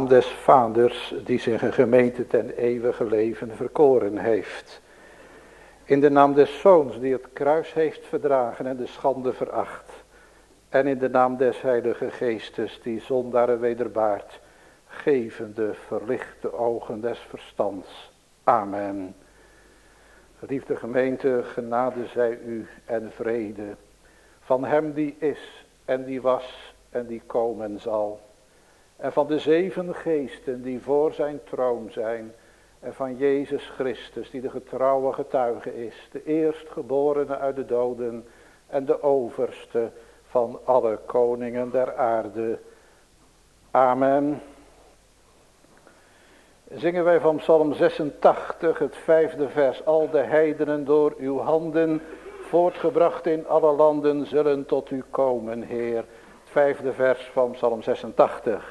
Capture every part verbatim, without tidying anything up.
naam des Vaders, die zijn gemeente ten eeuwige leven verkoren heeft. In de naam des Zoons, die het kruis heeft verdragen en de schande veracht. En in de naam des Heilige Geestes, die zondaren wederbaart, gevende verlichte ogen des verstands. Amen. Geliefde gemeente, genade zij u en vrede. Van hem die is en die was en die komen zal. En van de zeven geesten die voor zijn troon zijn. En van Jezus Christus die de getrouwe getuige is. De eerstgeborene uit de doden en de overste van alle koningen der aarde. Amen. Zingen wij van Psalm zesentachtig, het vijfde vers. Al de heidenen door uw handen, voortgebracht in alle landen, zullen tot u komen, Heer. Het vijfde vers van Psalm zesentachtig.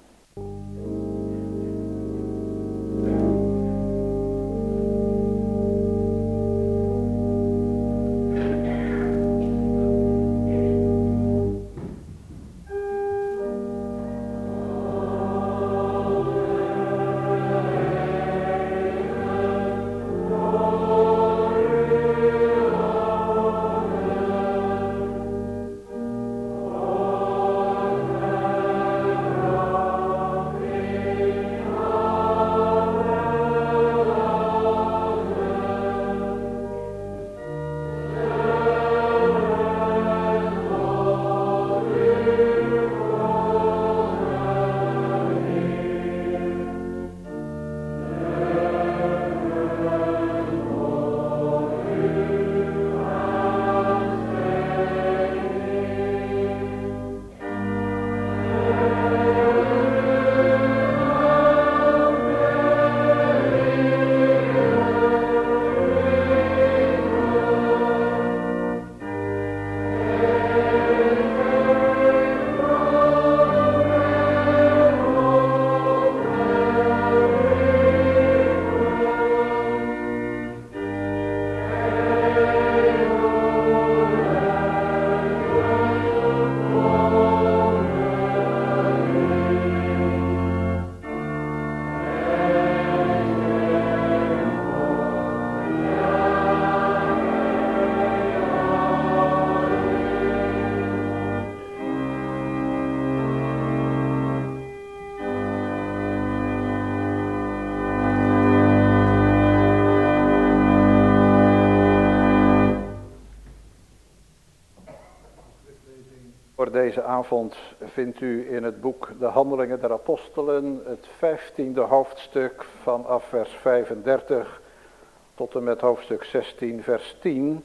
Deze avond vindt u in het boek De Handelingen der Apostelen het vijftiende hoofdstuk vanaf vers vijfendertig tot en met hoofdstuk zestien vers tien.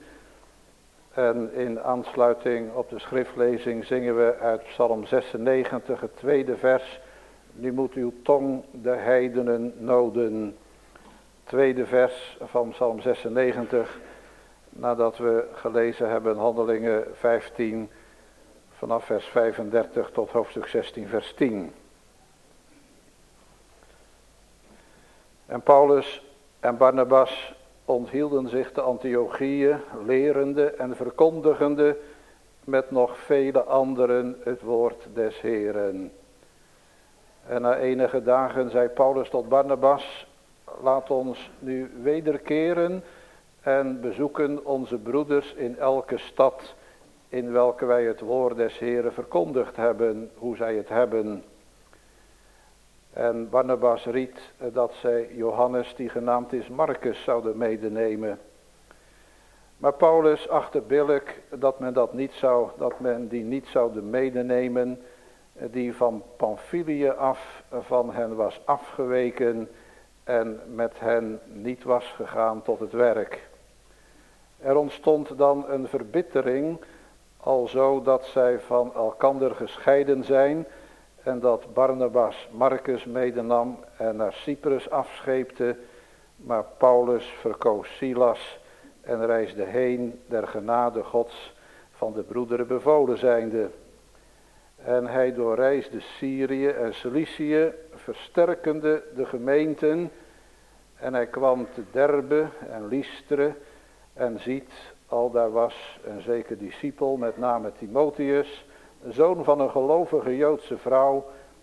En in aansluiting op de schriftlezing zingen we uit Psalm zesennegentig het tweede vers. Nu moet uw tong de heidenen noden. Tweede vers van Psalm zesennegentig nadat we gelezen hebben Handelingen vijftien vanaf vers vijfendertig tot hoofdstuk zestien vers tien. En Paulus en Barnabas onthielden zich te Antiochië, lerende en verkondigende met nog vele anderen het woord des Heeren. En na enige dagen zei Paulus tot Barnabas, laat ons nu wederkeren en bezoeken onze broeders in elke stad in welke wij het woord des Heeren verkondigd hebben, hoe zij het hebben. En Barnabas ried dat zij Johannes, die genaamd is Marcus, zouden medenemen. Maar Paulus achtte billijk dat men dat niet zou, dat men die niet zou medenemen, die van Pamphylië af van hen was afgeweken en met hen niet was gegaan tot het werk. Er ontstond dan een verbittering, alzo dat zij van elkander gescheiden zijn en dat Barnabas Marcus medenam en naar Cyprus afscheepte, maar Paulus verkoos Silas en reisde heen der genade Gods van de broederen bevolen zijnde. En hij doorreisde Syrië en Cilicië, versterkende de gemeenten, en hij kwam te Derbe en Lystre en ziet, al daar was een zeker discipel, met name Timotheus, zoon van een gelovige Joodse vrouw,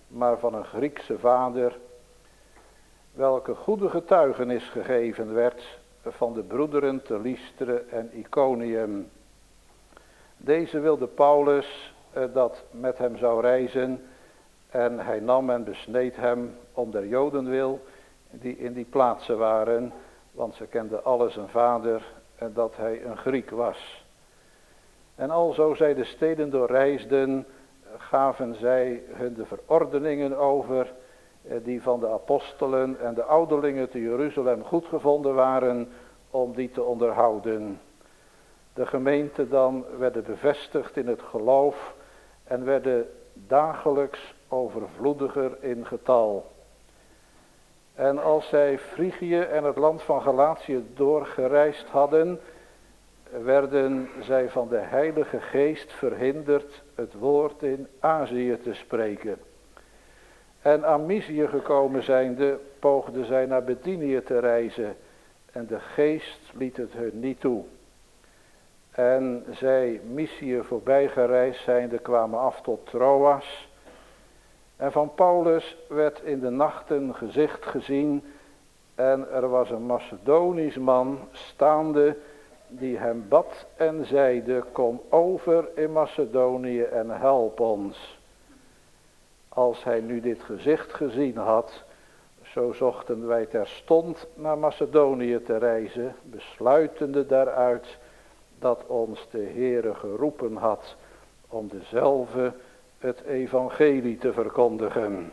maar van een Griekse vader, welke goede getuigenis gegeven werd van de broederen te Lystra en Iconium. Deze wilde Paulus eh, dat met hem zou reizen, en hij nam en besneed hem om der Joden wil, die in die plaatsen waren, want ze kenden alle zijn vader en dat hij een Griek was. En alzo zij de steden doorreisden, gaven zij hun de verordeningen over, die van de apostelen en de ouderlingen te Jeruzalem goedgevonden waren, om die te onderhouden. De gemeente dan werden bevestigd in het geloof en werden dagelijks overvloediger in getal. En als zij Frigië en het land van Galatië doorgereisd hadden, werden zij van de Heilige Geest verhinderd het woord in Azië te spreken. En aan Mysië gekomen zijnde, poogden zij naar Bithynië te reizen, en de Geest liet het hun niet toe. En zij Mysië voorbij gereisd zijnde, kwamen af tot Troas. En van Paulus werd in de nachten gezicht gezien, en er was een Macedonisch man staande, die hem bad en zeide, kom over in Macedonië en help ons. Als hij nu dit gezicht gezien had, zo zochten wij terstond naar Macedonië te reizen, besluitende daaruit dat ons de Heere geroepen had om dezelfde het evangelie te verkondigen.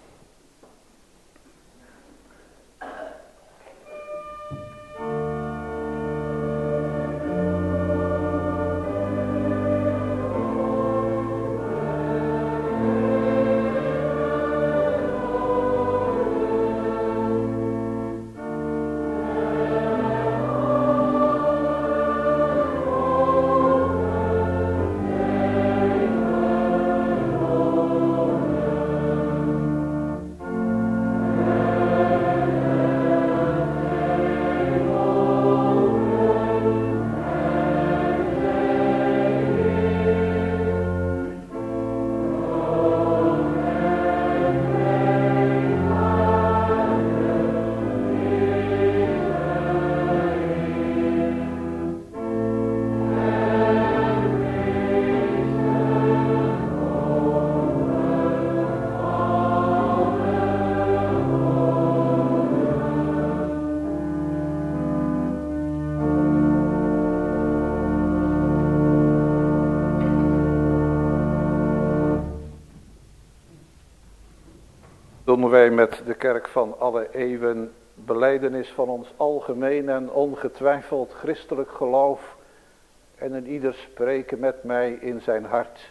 Doen wij met de kerk van alle eeuwen belijdenis van ons algemeen en ongetwijfeld christelijk geloof, en een ieder spreken met mij in zijn hart.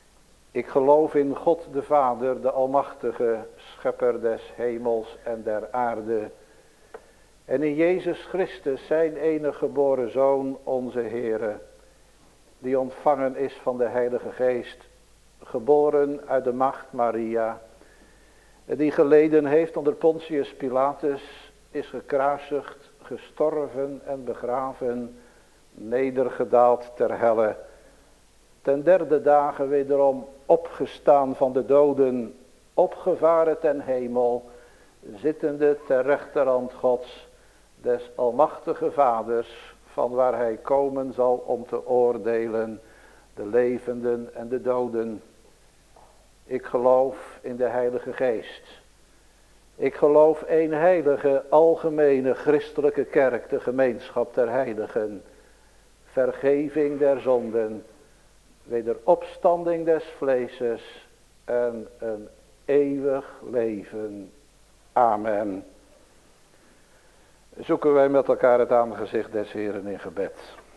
Ik geloof in God de Vader, de Almachtige, Schepper des hemels en der aarde, en in Jezus Christus, zijn enige geboren Zoon, onze Heere, die ontvangen is van de Heilige Geest, geboren uit de maagd Maria, die geleden heeft onder Pontius Pilatus, is gekruisigd, gestorven en begraven, nedergedaald ter helle, ten derde dagen wederom opgestaan van de doden, opgevaren ten hemel, zittende ter rechterhand Gods, des almachtige Vaders, van waar hij komen zal om te oordelen de levenden en de doden. Ik geloof in de Heilige Geest. Ik geloof één heilige, algemene, christelijke kerk, de gemeenschap der heiligen, vergeving der zonden, wederopstanding des vleeses en een eeuwig leven. Amen. Zoeken wij met elkaar het aangezicht des Heeren in gebed.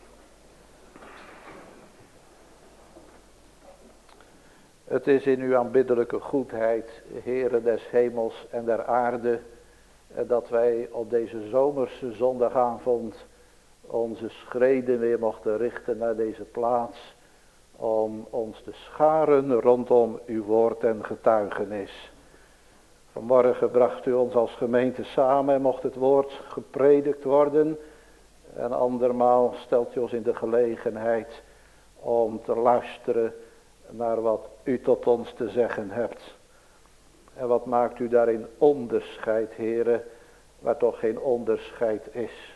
Het is in uw aanbiddelijke goedheid, Heere des hemels en der aarde, dat wij op deze zomerse zondagavond onze schreden weer mochten richten naar deze plaats, om ons te scharen rondom uw woord en getuigenis. Vanmorgen bracht u ons als gemeente samen en mocht het woord gepredikt worden, en andermaal stelt u ons in de gelegenheid om te luisteren naar wat u tot ons te zeggen hebt. En wat maakt u daarin onderscheid, Heere, waar toch geen onderscheid is.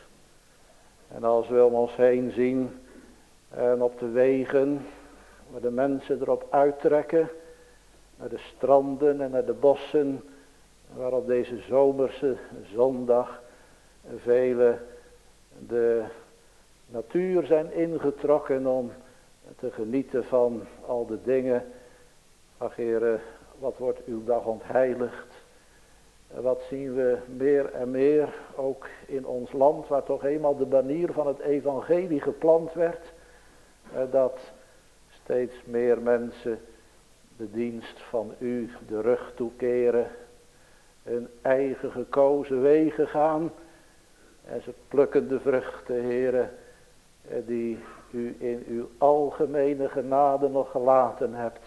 En als we om ons heen zien en op de wegen waar de mensen erop uittrekken, naar de stranden en naar de bossen, waar op deze zomerse zondag velen de natuur zijn ingetrokken om te genieten van al de dingen. Ach Heere, wat wordt uw dag ontheiligd. Wat zien we meer en meer, ook in ons land, waar toch eenmaal de banier van het evangelie geplant werd. Dat steeds meer mensen de dienst van u de rug toekeren. Hun eigen gekozen wegen gaan. En ze plukken de vruchten, Heere, die u in uw algemene genade nog gelaten hebt.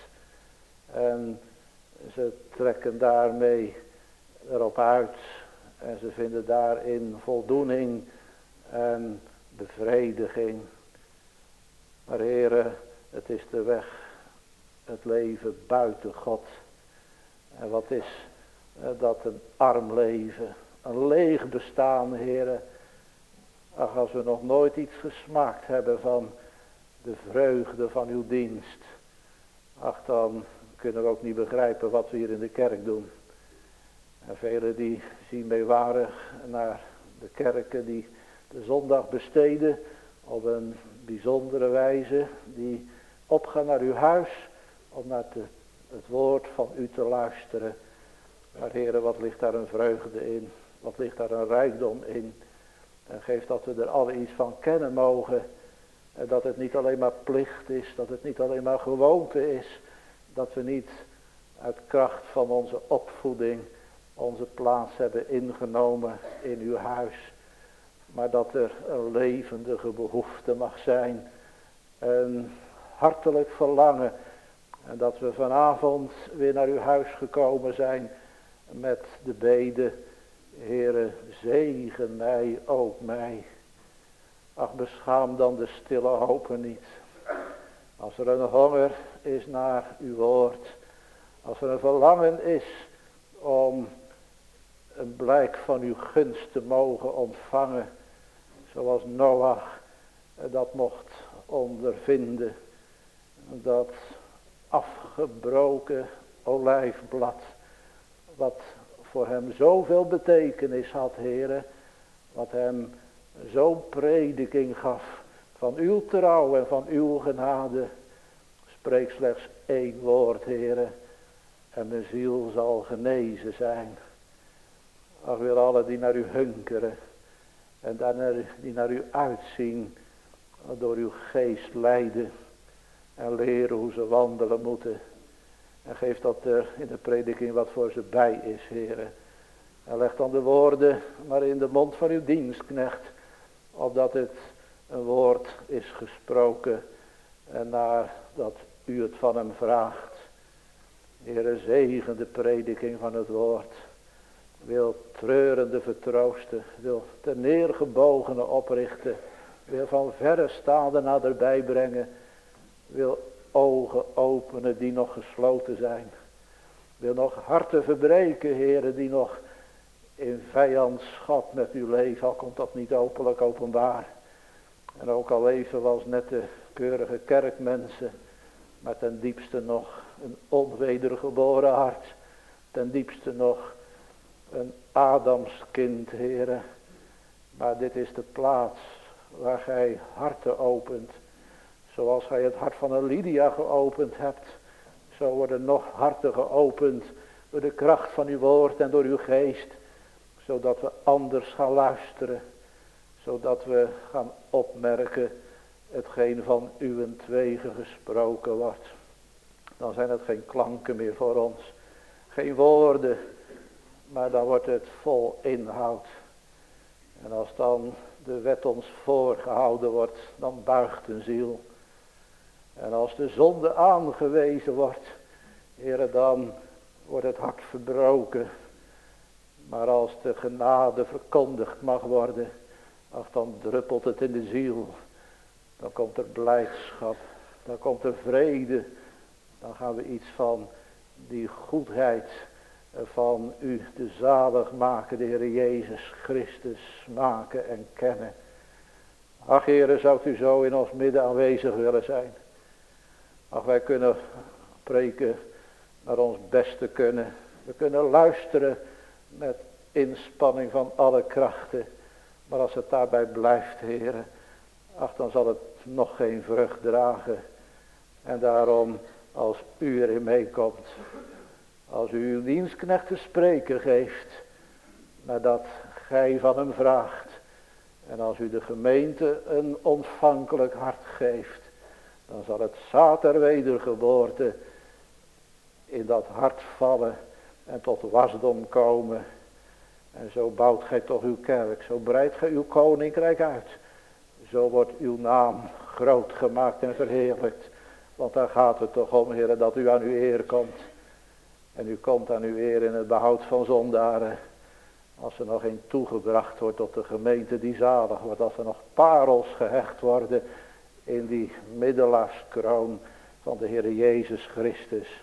En ze trekken daarmee erop uit. En ze vinden daarin voldoening en bevrediging. Maar Heere, het is de weg, het leven buiten God. En wat is dat een arm leven, een leeg bestaan, Heere. Ach, als we nog nooit iets gesmaakt hebben van de vreugde van uw dienst. Ach, dan kunnen we ook niet begrijpen wat we hier in de kerk doen. En velen die zien meewarig naar de kerken die de zondag besteden op een bijzondere wijze. Die opgaan naar uw huis om naar te, het woord van u te luisteren. Maar Heere, wat ligt daar een vreugde in? Wat ligt daar een rijkdom in? En geef dat we er alle iets van kennen mogen. En dat het niet alleen maar plicht is, dat het niet alleen maar gewoonte is. Dat we niet uit kracht van onze opvoeding onze plaats hebben ingenomen in uw huis. Maar dat er een levendige behoefte mag zijn. Een hartelijk verlangen. En dat we vanavond weer naar uw huis gekomen zijn met de bede. Heere, zegen mij, ook mij. Ach, beschaam dan de stille hopen niet. Als er een honger is naar uw woord. Als er een verlangen is om een blijk van uw gunst te mogen ontvangen. Zoals Noach dat mocht ondervinden. Dat afgebroken olijfblad. Wat voor hem zoveel betekenis had, Heere. Wat hem zo'n prediking gaf van uw trouw en van uw genade. Spreek slechts één woord, Heere. En mijn ziel zal genezen zijn. Ach, wil alle die naar u hunkeren. En daarna die naar u uitzien. Door uw geest leiden. En leren hoe ze wandelen moeten. En geef dat er in de prediking wat voor ze bij is, Heere. En leg dan de woorden maar in de mond van uw dienstknecht. Opdat het een woord is gesproken. En naar dat u het van hem vraagt. Heere, zegen de prediking van het woord. Wil treurende vertroosten. Wil ter neergebogene oprichten. Wil van verre staande naderbij brengen. Wil ogen openen die nog gesloten zijn. Wil nog harten verbreken, Heere, die nog in vijandschap met u leven. Al komt dat niet openlijk openbaar. En ook al leven we als nette keurige kerkmensen. Maar ten diepste nog een onwedergeboren hart. Ten diepste nog een Adamskind, Heere. Maar dit is de plaats waar gij harten opent. Zoals gij het hart van een Lydia geopend hebt. Zo worden nog harten geopend door de kracht van uw woord en door uw geest. Zodat we anders gaan luisteren. Zodat we gaan opmerken hetgeen van uwentwege gesproken wordt. Dan zijn het geen klanken meer voor ons. Geen woorden. Maar dan wordt het vol inhoud. En als dan de wet ons voorgehouden wordt, dan buigt een ziel. En als de zonde aangewezen wordt, Heere, dan wordt het hart verbroken. Maar als de genade verkondigd mag worden, ach, dan druppelt het in de ziel. Dan komt er blijdschap, dan komt er vrede. Dan gaan we iets van die goedheid van u de zaligmaker, de Heer Jezus Christus, maken en kennen. Ach Heere, zou u zo in ons midden aanwezig willen zijn. Ach, wij kunnen preken naar ons beste kunnen. We kunnen luisteren met inspanning van alle krachten. Maar als het daarbij blijft, Heere, ach, dan zal het nog geen vrucht dragen. En daarom, als u erin meekomt, als u uw dienstknecht te spreken geeft, nadat gij van hem vraagt, en als u de gemeente een ontvankelijk hart geeft, dan zal het zaad der wedergeboorte in dat hart vallen en tot wasdom komen. En zo bouwt gij toch uw kerk, zo breidt gij uw koninkrijk uit. Zo wordt uw naam groot gemaakt en verheerlijkt. Want daar gaat het toch om, Heer, dat u aan uw eer komt. En u komt aan uw eer in het behoud van zondaren. Als er nog een toegebracht wordt tot de gemeente die zalig wordt. Als er nog parels gehecht worden in die middelaarskroon van de Heer Jezus Christus.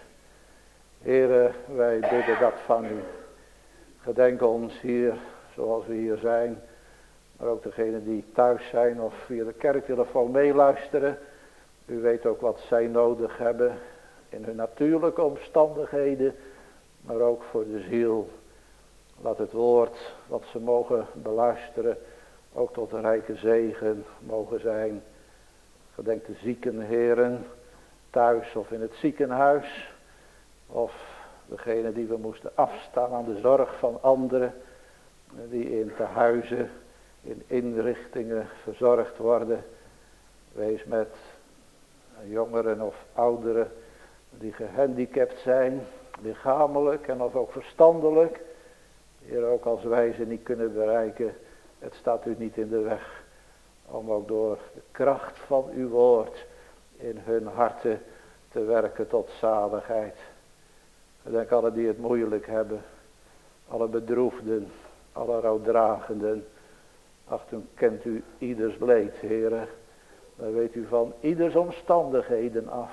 Heere, wij bidden dat van u. Gedenk ons hier zoals we hier zijn. Maar ook degenen die thuis zijn of via de kerktelefoon meeluisteren. U weet ook wat zij nodig hebben in hun natuurlijke omstandigheden. Maar ook voor de ziel. Laat het woord wat ze mogen beluisteren ook tot een rijke zegen mogen zijn. Gedenk de zieken, heren, thuis of in het ziekenhuis. Of degene die we moesten afstaan aan de zorg van anderen. Die in tehuizen, in inrichtingen verzorgd worden. Wees met jongeren of ouderen die gehandicapt zijn. Lichamelijk en of ook verstandelijk. Heer, ook als wij ze niet kunnen bereiken. Het staat u niet in de weg. Om ook door de kracht van uw woord in hun harten te werken tot zaligheid. Gedenk alle die het moeilijk hebben. Alle bedroefden. Alle rouwdragenden. Ach, toen kent u ieders leed, Heere. Dan weet u van ieders omstandigheden af.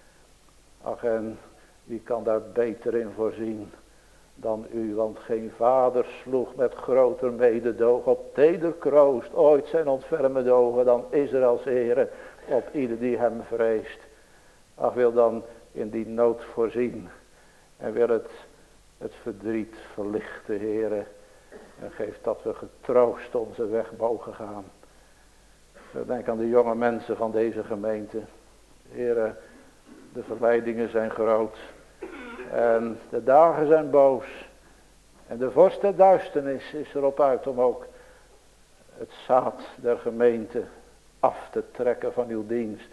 Ach, en wie kan daar beter in voorzien dan u, want geen vader sloeg met groter mededoog op teder kroost ooit zijn ontfermende ogen dan Israëls Heere op ieder die hem vreest. Ach, wil dan in die nood voorzien en wil het, het verdriet verlichten, Heere, en geef dat we getroost onze weg mogen gaan. Denk aan de jonge mensen van deze gemeente. Heere, de verleidingen zijn groot. En de dagen zijn boos. En de vorst der duisternis is erop uit om ook het zaad der gemeente af te trekken van uw dienst.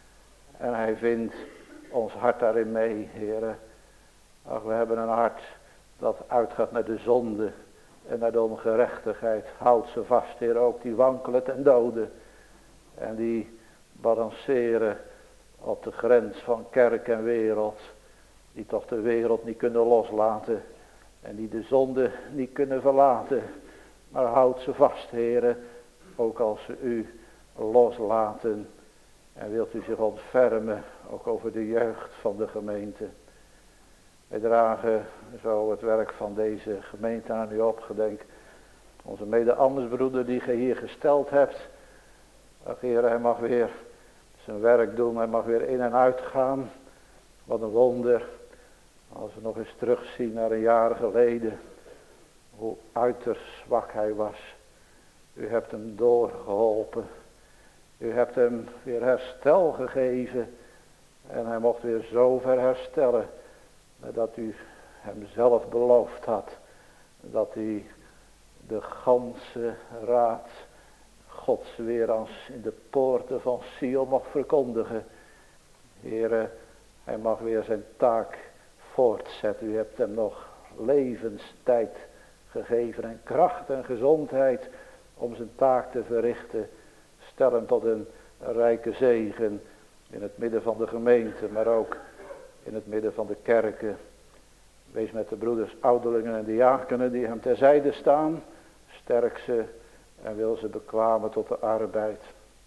En hij vindt ons hart daarin mee, Heere. Ach, we hebben een hart dat uitgaat naar de zonde en naar de ongerechtigheid. Houd ze vast, Heer, ook die wankelen ten dode. En die balanceren op de grens van kerk en wereld. Die toch de wereld niet kunnen loslaten. En die de zonde niet kunnen verlaten. Maar houd ze vast, Heere. Ook als ze u loslaten. En wilt u zich ontfermen. Ook over de jeugd van de gemeente. Wij dragen zo het werk van deze gemeente aan u op. Gedenk onze mede-ambtsbroeder die gij hier gesteld hebt. Ach, Heere, hij mag weer zijn werk doen. Hij mag weer in en uit gaan. Wat een wonder. Als we nog eens terugzien naar een jaar geleden. Hoe uiterst zwak hij was. U hebt hem doorgeholpen. U hebt hem weer herstel gegeven. En hij mocht weer zo ver herstellen. Dat u hem zelf beloofd had. Dat hij de ganse raad Gods weer als in de poorten van Sion mag verkondigen. Heere, hij mag weer zijn taak voortzetten. U hebt hem nog levenstijd gegeven en kracht en gezondheid om zijn taak te verrichten. Stel hem tot een rijke zegen in het midden van de gemeente, maar ook in het midden van de kerken. Wees met de broeders, ouderlingen en diakenen die hem terzijde staan. Sterk ze en wil ze bekwamen tot de arbeid.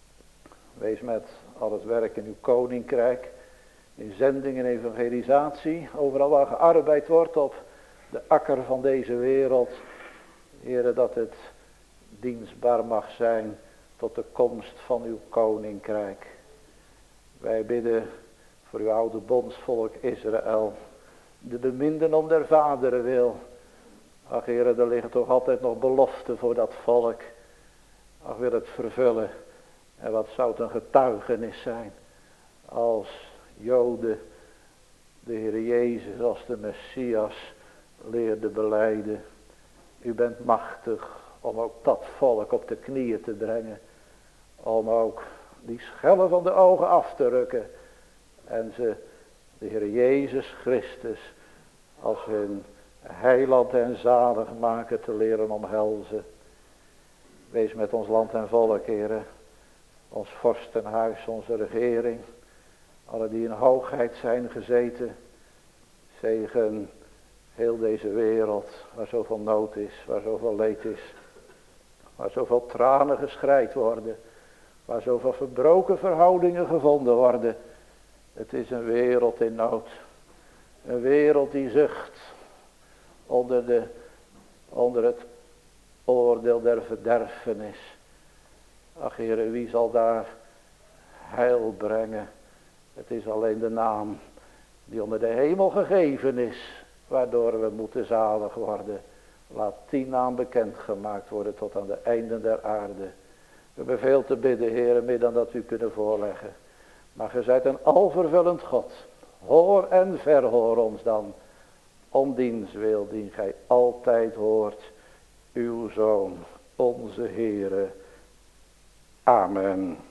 Wees met al het werk in uw koninkrijk. In zending en evangelisatie. Overal waar gearbeid wordt op de akker van deze wereld, Heere, dat het dienstbaar mag zijn tot de komst van uw koninkrijk. Wij bidden voor uw oude bondsvolk Israël, de beminden om der vaderen wil. Ach Heere, er liggen toch altijd nog beloften voor dat volk. Ach, wil het vervullen. En wat zou het een getuigenis zijn als Joden de Heer Jezus als de Messias leerde belijden. U bent machtig om ook dat volk op de knieën te brengen. Om ook die schellen van de ogen af te rukken. En ze de Heer Jezus Christus als hun heiland en zaligmaker te leren omhelzen. Wees met ons land en volk, Heere. Ons vorstenhuis, onze regering. Alle die in hoogheid zijn gezeten. Zegen heel deze wereld, waar zoveel nood is, waar zoveel leed is. Waar zoveel tranen geschreid worden. Waar zoveel verbroken verhoudingen gevonden worden. Het is een wereld in nood. Een wereld die zucht onder, de, onder het oordeel der verderfenis. Ach Heere, wie zal daar heil brengen? Het is alleen de naam die onder de hemel gegeven is, waardoor we moeten zalig worden. Laat die naam bekendgemaakt worden tot aan de einden der aarde. We hebben veel te bidden, Heere, meer dan dat u kunnen voorleggen. Maar gij zijt een alvervullend God. Hoor en verhoor ons dan, om diens wil, die gij altijd hoort, uw Zoon, onze Heere. Amen.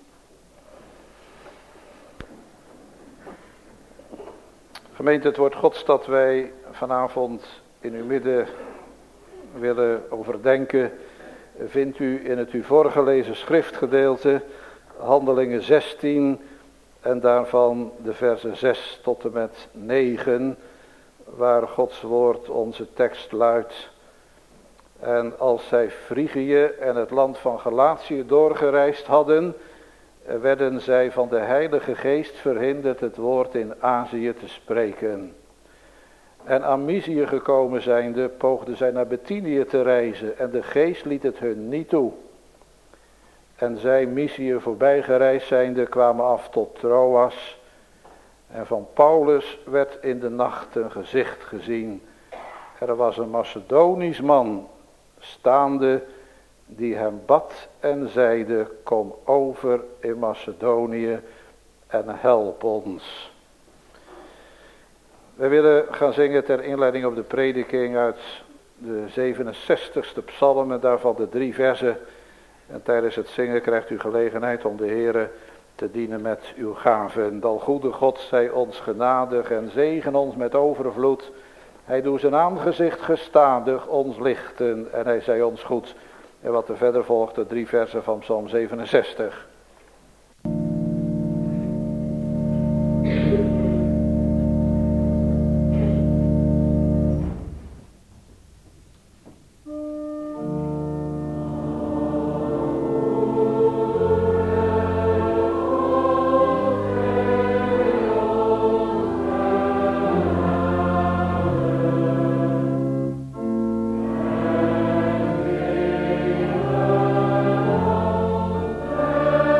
Gemeente, het woord Gods dat wij vanavond in uw midden willen overdenken, vindt u in het u voorgelezen schriftgedeelte, Handelingen zestien, en daarvan de versen zes tot en met negen, waar Gods woord onze tekst luidt. En als zij Frigië en het land van Galatië doorgereisd hadden, werden zij van de Heilige Geest verhinderd het woord in Azië te spreken. En aan Mysië gekomen zijnde, poogden zij naar Bithynië te reizen, en de Geest liet het hun niet toe. En zij, Mysië voorbij gereisd zijnde, kwamen af tot Troas. En van Paulus werd in de nacht een gezicht gezien. Er was een Macedonisch man staande, die hem bad en zeide, kom over in Macedonië en help ons. We willen gaan zingen ter inleiding op de prediking uit de zevenenzestigste psalm en daarvan de drie versen. En tijdens het zingen krijgt u gelegenheid om de Heere te dienen met uw gaven. Dal goede God zij ons genadig en zegen ons met overvloed. Hij doet zijn aangezicht gestadig ons lichten en hij zij ons goed. En wat er verder volgt, de drie versen van psalm zevenenzestig. Oh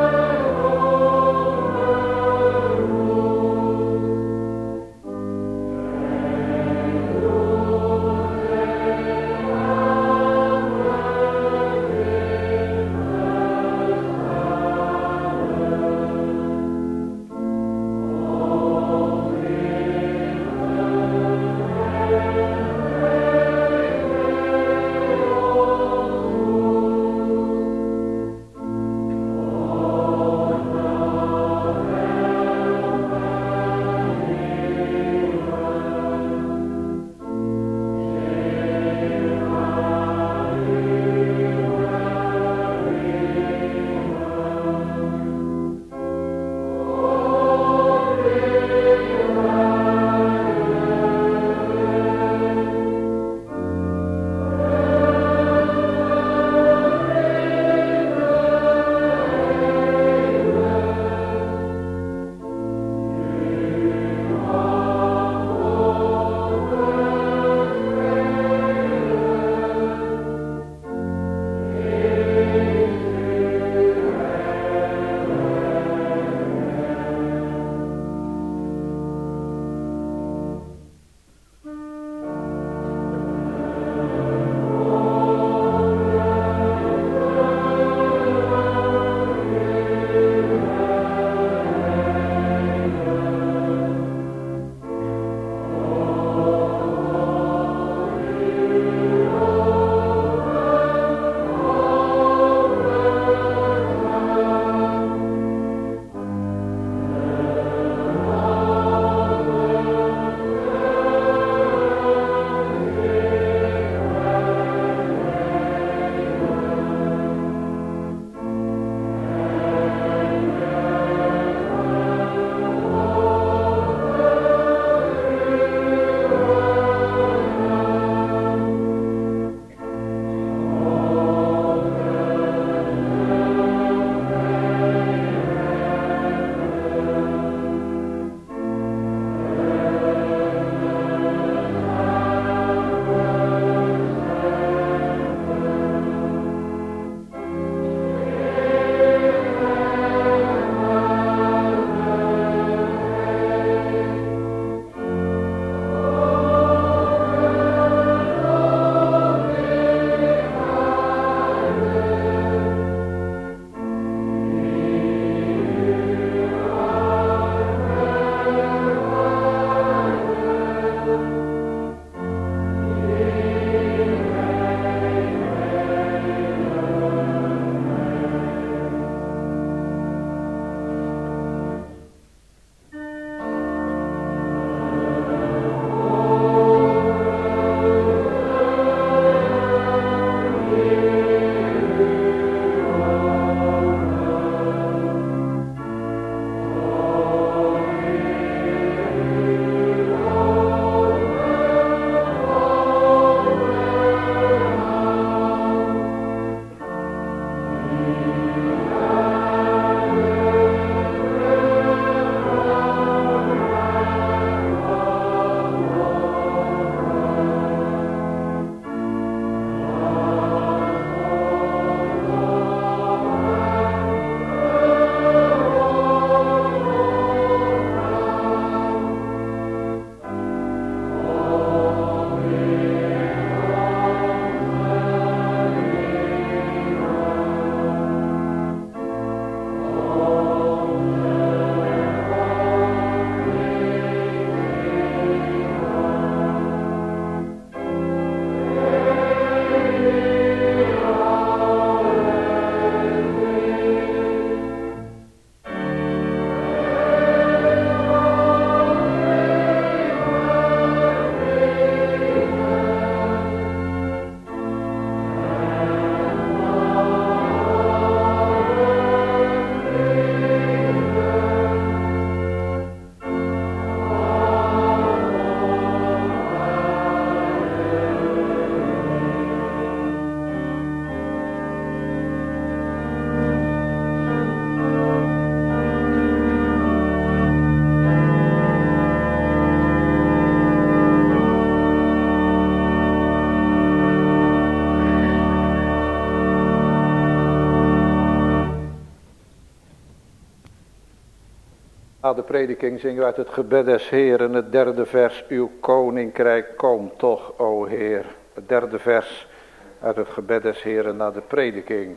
Na de prediking zingen we uit het gebed des Heeren, het derde vers. Uw koninkrijk komt toch, o Heer. Het derde vers uit het gebed des Heeren na de prediking.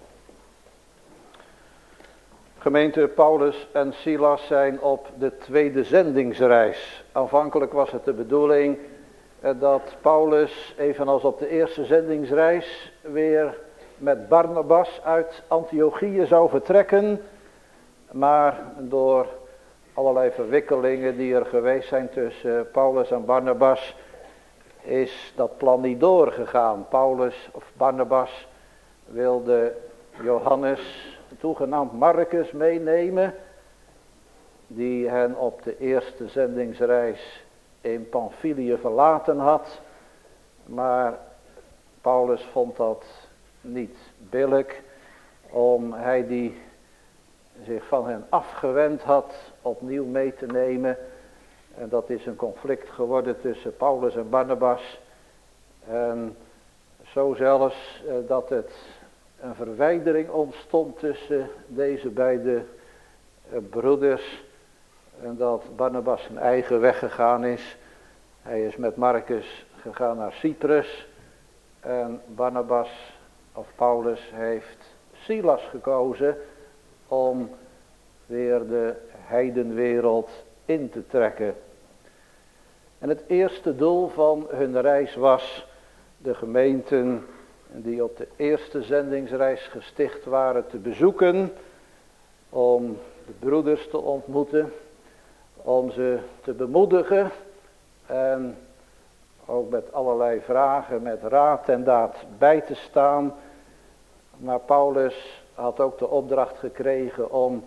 Gemeente, Paulus en Silas zijn op de tweede zendingsreis. Aanvankelijk was het de bedoeling dat Paulus, evenals op de eerste zendingsreis, weer met Barnabas uit Antiochië zou vertrekken. Maar door allerlei verwikkelingen die er geweest zijn tussen Paulus en Barnabas, is dat plan niet doorgegaan. Paulus of Barnabas wilde Johannes, toegenaamd Marcus, meenemen, die hen op de eerste zendingsreis in Pamphylië verlaten had. Maar Paulus vond dat niet billijk, om hij die zich van hen afgewend had, opnieuw mee te nemen. En dat is een conflict geworden tussen Paulus en Barnabas. En zo zelfs eh, dat het een verwijdering ontstond tussen deze beide eh, broeders. En dat Barnabas zijn eigen weg gegaan is. Hij is met Marcus gegaan naar Cyprus. En Barnabas, of Paulus, heeft Silas gekozen om weer de heidenwereld in te trekken. En het eerste doel van hun reis was de gemeenten die op de eerste zendingsreis gesticht waren te bezoeken, om de broeders te ontmoeten, om ze te bemoedigen en ook met allerlei vragen, met raad en daad bij te staan. Maar Paulus had ook de opdracht gekregen om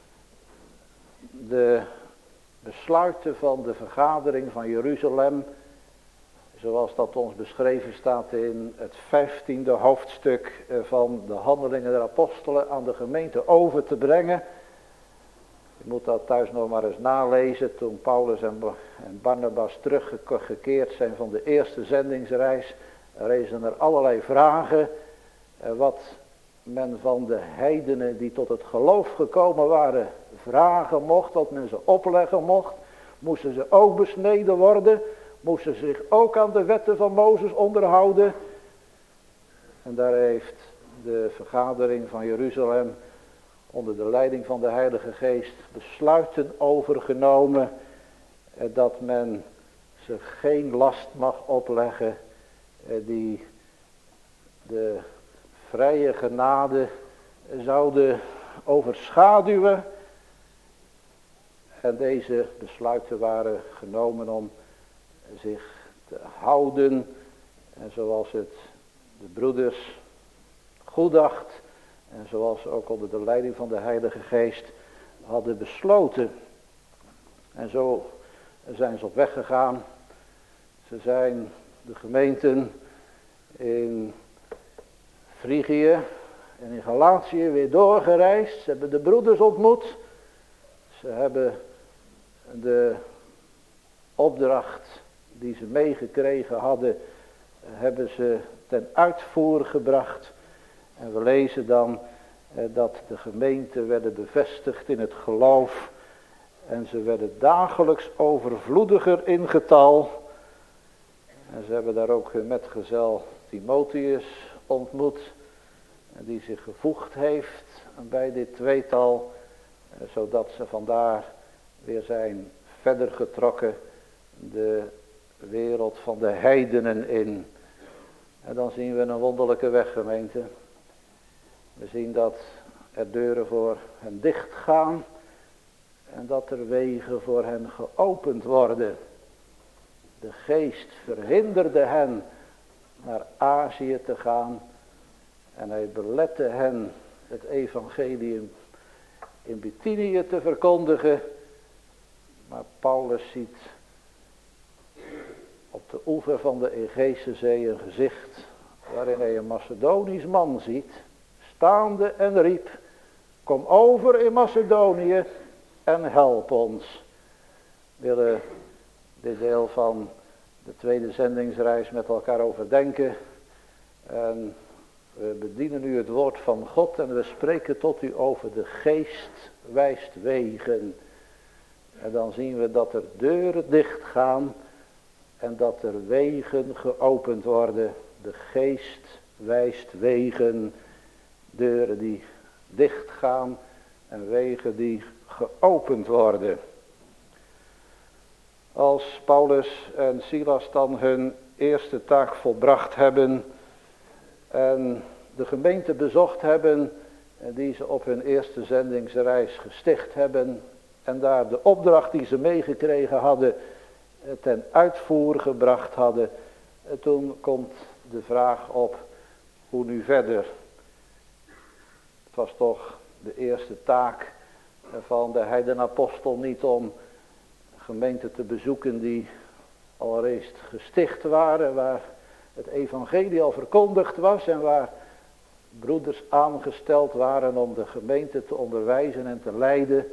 de besluiten van de vergadering van Jeruzalem, zoals dat ons beschreven staat in het vijftiende hoofdstuk van de Handelingen der Apostelen, aan de gemeente over te brengen. Je moet dat thuis nog maar eens nalezen. Toen Paulus en Barnabas teruggekeerd zijn van de eerste zendingsreis, rezen er allerlei vragen wat men van de heidenen die tot het geloof gekomen waren vragen mocht, wat men ze opleggen mocht. Moesten ze ook besneden worden? Moesten ze zich ook aan de wetten van Mozes onderhouden? En daar heeft de vergadering van Jeruzalem onder de leiding van de Heilige Geest besluiten overgenomen dat men ze geen last mag opleggen die de vrije genade zouden overschaduwen. En deze besluiten waren genomen om zich te houden, en zoals het de broeders goeddacht, en zoals ze ook onder de leiding van de Heilige Geest hadden besloten. En zo zijn ze op weg gegaan. Ze zijn de gemeenten in Frigië en in Galatië weer doorgereisd. Ze hebben de broeders ontmoet. Ze hebben de opdracht die ze meegekregen hadden, hebben ze ten uitvoer gebracht. En we lezen dan eh, dat de gemeenten werden bevestigd in het geloof. En ze werden dagelijks overvloediger in getal. En ze hebben daar ook hun metgezel Timotheus ontmoet. Die zich gevoegd heeft bij dit tweetal. Eh, zodat ze vandaar weer zijn verder getrokken de wereld van de heidenen in. En dan zien we een wonderlijke weg, gemeente. We zien dat er deuren voor hen dicht gaan en dat er wegen voor hen geopend worden. De geest verhinderde hen naar Azië te gaan en hij belette hen het evangelium in Bithynië te verkondigen. Maar Paulus ziet op de oever van de Egeïsche Zee een gezicht waarin hij een Macedonisch man ziet, staande en riep: kom over in Macedonië en help ons. We willen dit deel van de tweede zendingsreis met elkaar overdenken. En we bedienen u het woord van God en we spreken tot u over de geest wijst wegen. En dan zien we dat er deuren dichtgaan en dat er wegen geopend worden. De geest wijst wegen, deuren die dichtgaan en wegen die geopend worden. Als Paulus en Silas dan hun eerste taak volbracht hebben en de gemeente bezocht hebben die ze op hun eerste zendingsreis gesticht hebben en daar de opdracht die ze meegekregen hadden ten uitvoer gebracht hadden, toen komt de vraag op, hoe nu verder? Het was toch de eerste taak van de heidenapostel niet om gemeenten te bezoeken die allereerst gesticht waren, waar het evangelie al verkondigd was en waar broeders aangesteld waren om de gemeente te onderwijzen en te leiden.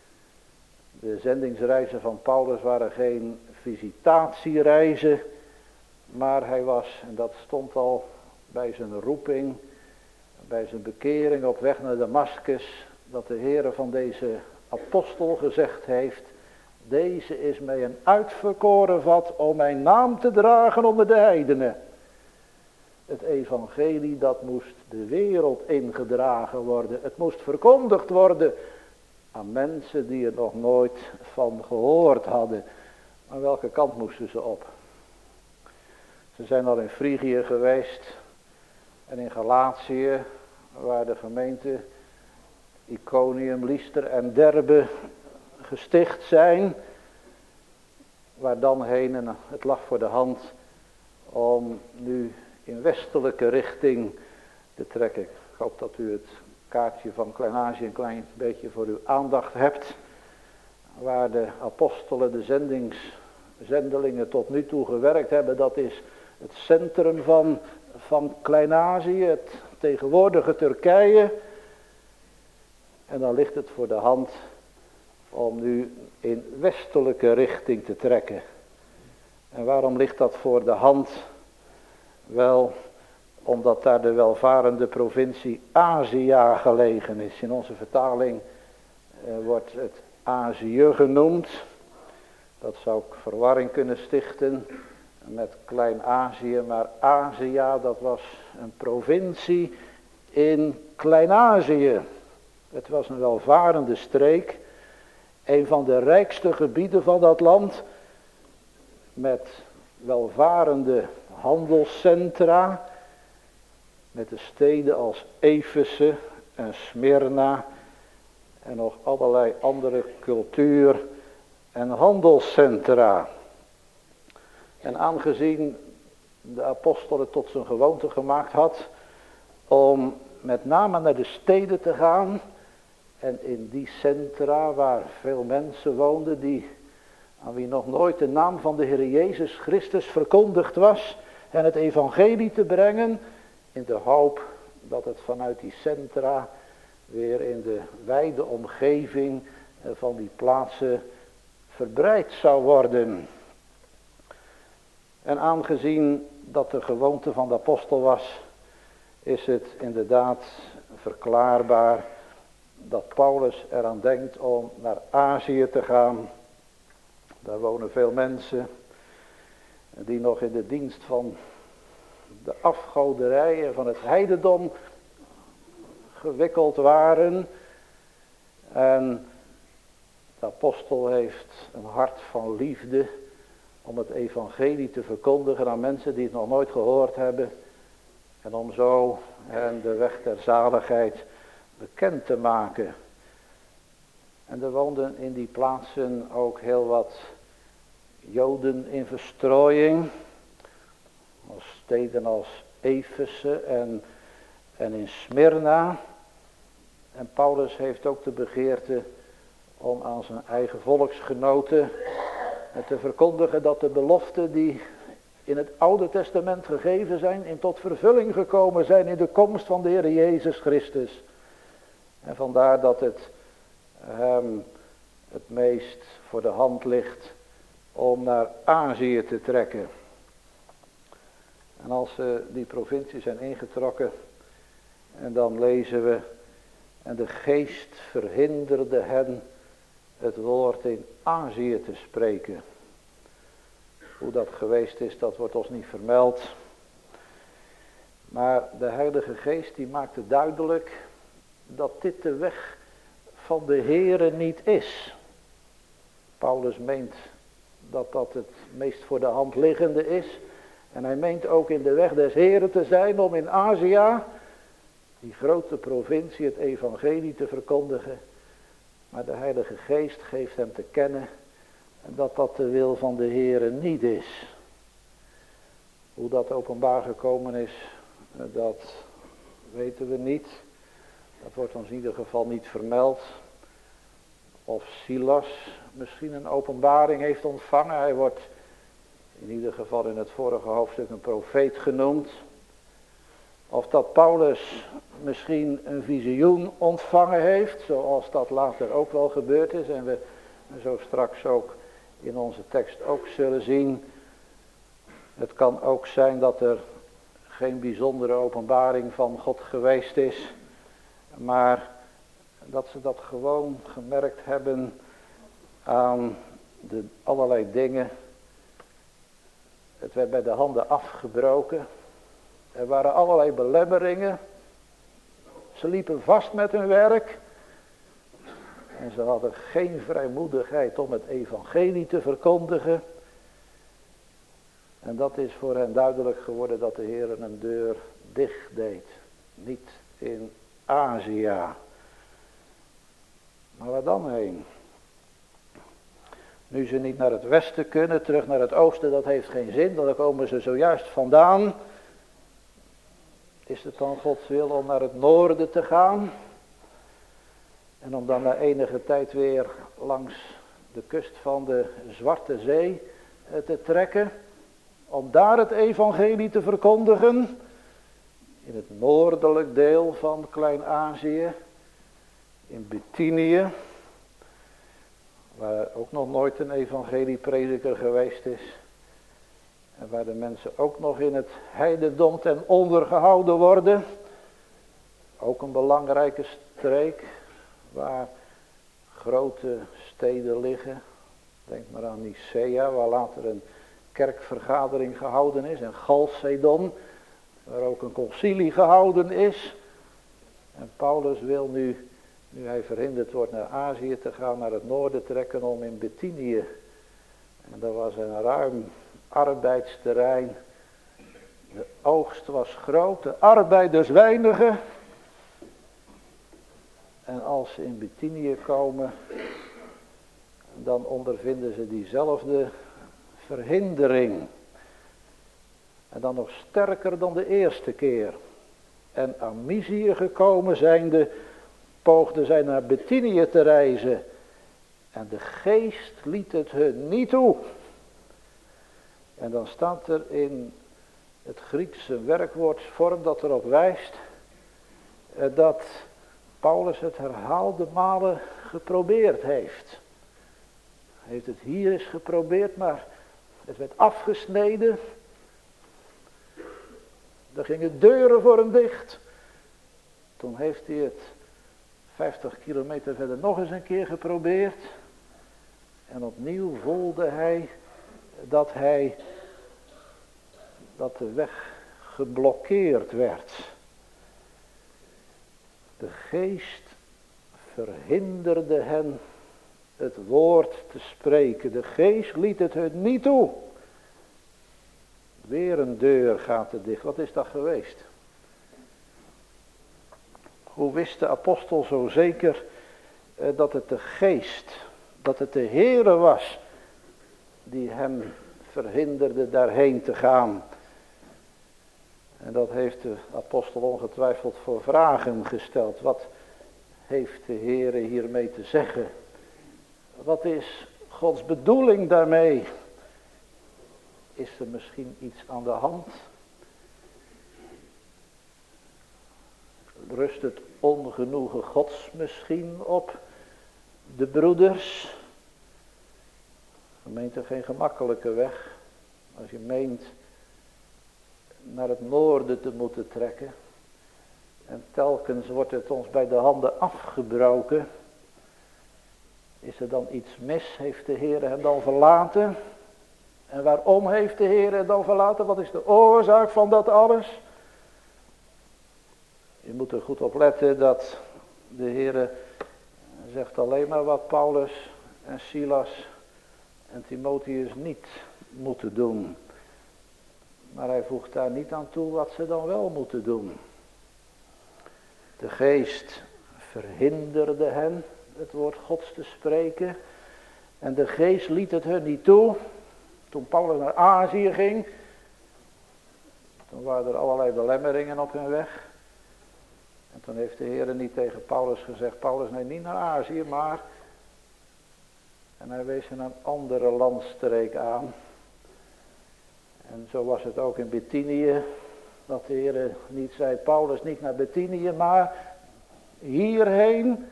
De zendingsreizen van Paulus waren geen visitatiereizen, maar hij was, en dat stond al bij zijn roeping, bij zijn bekering op weg naar Damaskus, dat de Heere van deze apostel gezegd heeft, deze is mij een uitverkoren vat om mijn naam te dragen onder de heidenen. Het evangelie, dat moest de wereld ingedragen worden. Het moest verkondigd worden aan mensen die er nog nooit van gehoord hadden. Aan welke kant moesten ze op? Ze zijn al in Frigië geweest en in Galatië, waar de gemeente Iconium, Lystra en Derbe gesticht zijn. Waar dan heen, en het lag voor de hand om nu in westelijke richting te trekken. Ik hoop dat u het kaartje van Klein-Azië een klein beetje voor uw aandacht hebt. Waar de apostelen, de zendings, zendelingen tot nu toe gewerkt hebben, dat is het centrum van, van Klein-Azië, het tegenwoordige Turkije. En dan ligt het voor de hand om nu in westelijke richting te trekken. En waarom ligt dat voor de hand? Wel, omdat daar de welvarende provincie Azië gelegen is. In onze vertaling eh, wordt het Azië genoemd. Dat zou ook verwarring kunnen stichten met Klein-Azië. Maar Azië, dat was een provincie in Klein-Azië. Het was een welvarende streek. Een van de rijkste gebieden van dat land. Met welvarende handelscentra. Met de steden als Efeze en Smyrna. En nog allerlei andere cultuur- en handelscentra. En aangezien de apostel het tot zijn gewoonte gemaakt had om met name naar de steden te gaan. En in die centra waar veel mensen woonden die, aan wie nog nooit de naam van de Heer Jezus Christus verkondigd was. En het evangelie te brengen in de hoop dat het vanuit die centra weer in de wijde omgeving van die plaatsen verbreid zou worden. En aangezien dat de gewoonte van de apostel was, is het inderdaad verklaarbaar dat Paulus eraan denkt om naar Azië te gaan. Daar wonen veel mensen die nog in de dienst van de afgoderijen van het heidendom gewikkeld waren. En de apostel heeft een hart van liefde om het evangelie te verkondigen aan mensen die het nog nooit gehoord hebben. En om zo hen de weg der zaligheid bekend te maken. En er woonden in die plaatsen ook heel wat Joden in verstrooiing. Als steden als Efeze en, en in Smyrna. En Paulus heeft ook de begeerte om aan zijn eigen volksgenoten te verkondigen dat de beloften die in het Oude Testament gegeven zijn, in tot vervulling gekomen zijn in de komst van de Heer Jezus Christus. En vandaar dat het hem het meest voor de hand ligt om naar Azië te trekken. En als ze die provincie zijn ingetrokken, en dan lezen we, en de geest verhinderde hen het woord in Azië te spreken. Hoe dat geweest is, dat wordt ons niet vermeld. Maar de Heilige Geest die maakte duidelijk dat dit de weg van de Heere niet is. Paulus meent dat dat het meest voor de hand liggende is. En hij meent ook in de weg des Heeren te zijn om in Azië, die grote provincie, het evangelie te verkondigen. Maar de Heilige Geest geeft hem te kennen dat dat de wil van de Heere niet is. Hoe dat openbaar gekomen is, dat weten we niet. Dat wordt ons in ieder geval niet vermeld. Of Silas misschien een openbaring heeft ontvangen. Hij wordt in ieder geval in het vorige hoofdstuk een profeet genoemd. Of dat Paulus misschien een visioen ontvangen heeft, zoals dat later ook wel gebeurd is. En we zo straks ook in onze tekst ook zullen zien. Het kan ook zijn dat er geen bijzondere openbaring van God geweest is. Maar dat ze dat gewoon gemerkt hebben aan de allerlei dingen. Het werd bij de handen afgebroken. Er waren allerlei belemmeringen. Ze liepen vast met hun werk. En ze hadden geen vrijmoedigheid om het evangelie te verkondigen. En dat is voor hen duidelijk geworden dat de Heer een deur dicht deed. Niet in Azië. Maar waar dan heen? Nu ze niet naar het westen kunnen, terug naar het oosten, dat heeft geen zin. Dan komen ze zojuist vandaan. Is het dan Gods wil om naar het noorden te gaan? En om dan na enige tijd weer langs de kust van de Zwarte Zee te trekken. Om daar het evangelie te verkondigen. In het noordelijk deel van Klein-Azië. In Bithynië. Waar ook nog nooit een evangelieprediker geweest is. En waar de mensen ook nog in het heidendom ten onder gehouden worden. Ook een belangrijke streek. Waar grote steden liggen. Denk maar aan Nicea, waar later een kerkvergadering gehouden is. En Chalcedon, waar ook een concilie gehouden is. En Paulus wil nu, nu hij verhinderd wordt naar Azië te gaan, naar het noorden trekken om in Bithynië. En dat was een ruim arbeidsterrein. De oogst was groot, de arbeiders weinige. En als ze in Bithynië komen, dan ondervinden ze diezelfde verhindering. En dan nog sterker dan de eerste keer. En aan Mysië gekomen zijnde, poogden zij naar Bithynië te reizen. En de geest liet het hun niet toe. En dan staat er in het Griekse werkwoordsvorm dat erop wijst dat Paulus het herhaalde malen geprobeerd heeft. Hij heeft het hier eens geprobeerd, maar het werd afgesneden. Er gingen deuren voor hem dicht. Toen heeft hij het vijftig kilometer verder nog eens een keer geprobeerd. En opnieuw voelde hij dat hij, dat de weg geblokkeerd werd. De geest verhinderde hen het woord te spreken. De geest liet het hun niet toe. Weer een deur gaat er dicht. Wat is dat geweest? Hoe wist de apostel zo zeker eh, dat het de geest, dat het de Heere was die hem verhinderde daarheen te gaan? En dat heeft de apostel ongetwijfeld voor vragen gesteld. Wat heeft de Heere hiermee te zeggen? Wat is Gods bedoeling daarmee? Is er misschien iets aan de hand? Rust het ongenoegen Gods misschien op de broeders? Gemeente, geen gemakkelijke weg. Als je meent naar het noorden te moeten trekken. En telkens wordt het ons bij de handen afgebroken. Is er dan iets mis? Heeft de Heer hem dan verlaten? En waarom heeft de Heer hem dan verlaten? Wat is de oorzaak van dat alles? Je moet er goed op letten dat de Heer zegt alleen maar wat Paulus en Silas en Timotheus niet moeten doen. Maar hij voegt daar niet aan toe wat ze dan wel moeten doen. De geest verhinderde hen het woord Gods te spreken. En de geest liet het hun niet toe. Toen Paulus naar Azië ging, toen waren er allerlei belemmeringen op hun weg. En toen heeft de Heer niet tegen Paulus gezegd, Paulus nee niet naar Azië, maar... En hij wees een andere landstreek aan. En zo was het ook in Bithynië, dat de Heer niet zei, Paulus niet naar Bithynië, maar hierheen.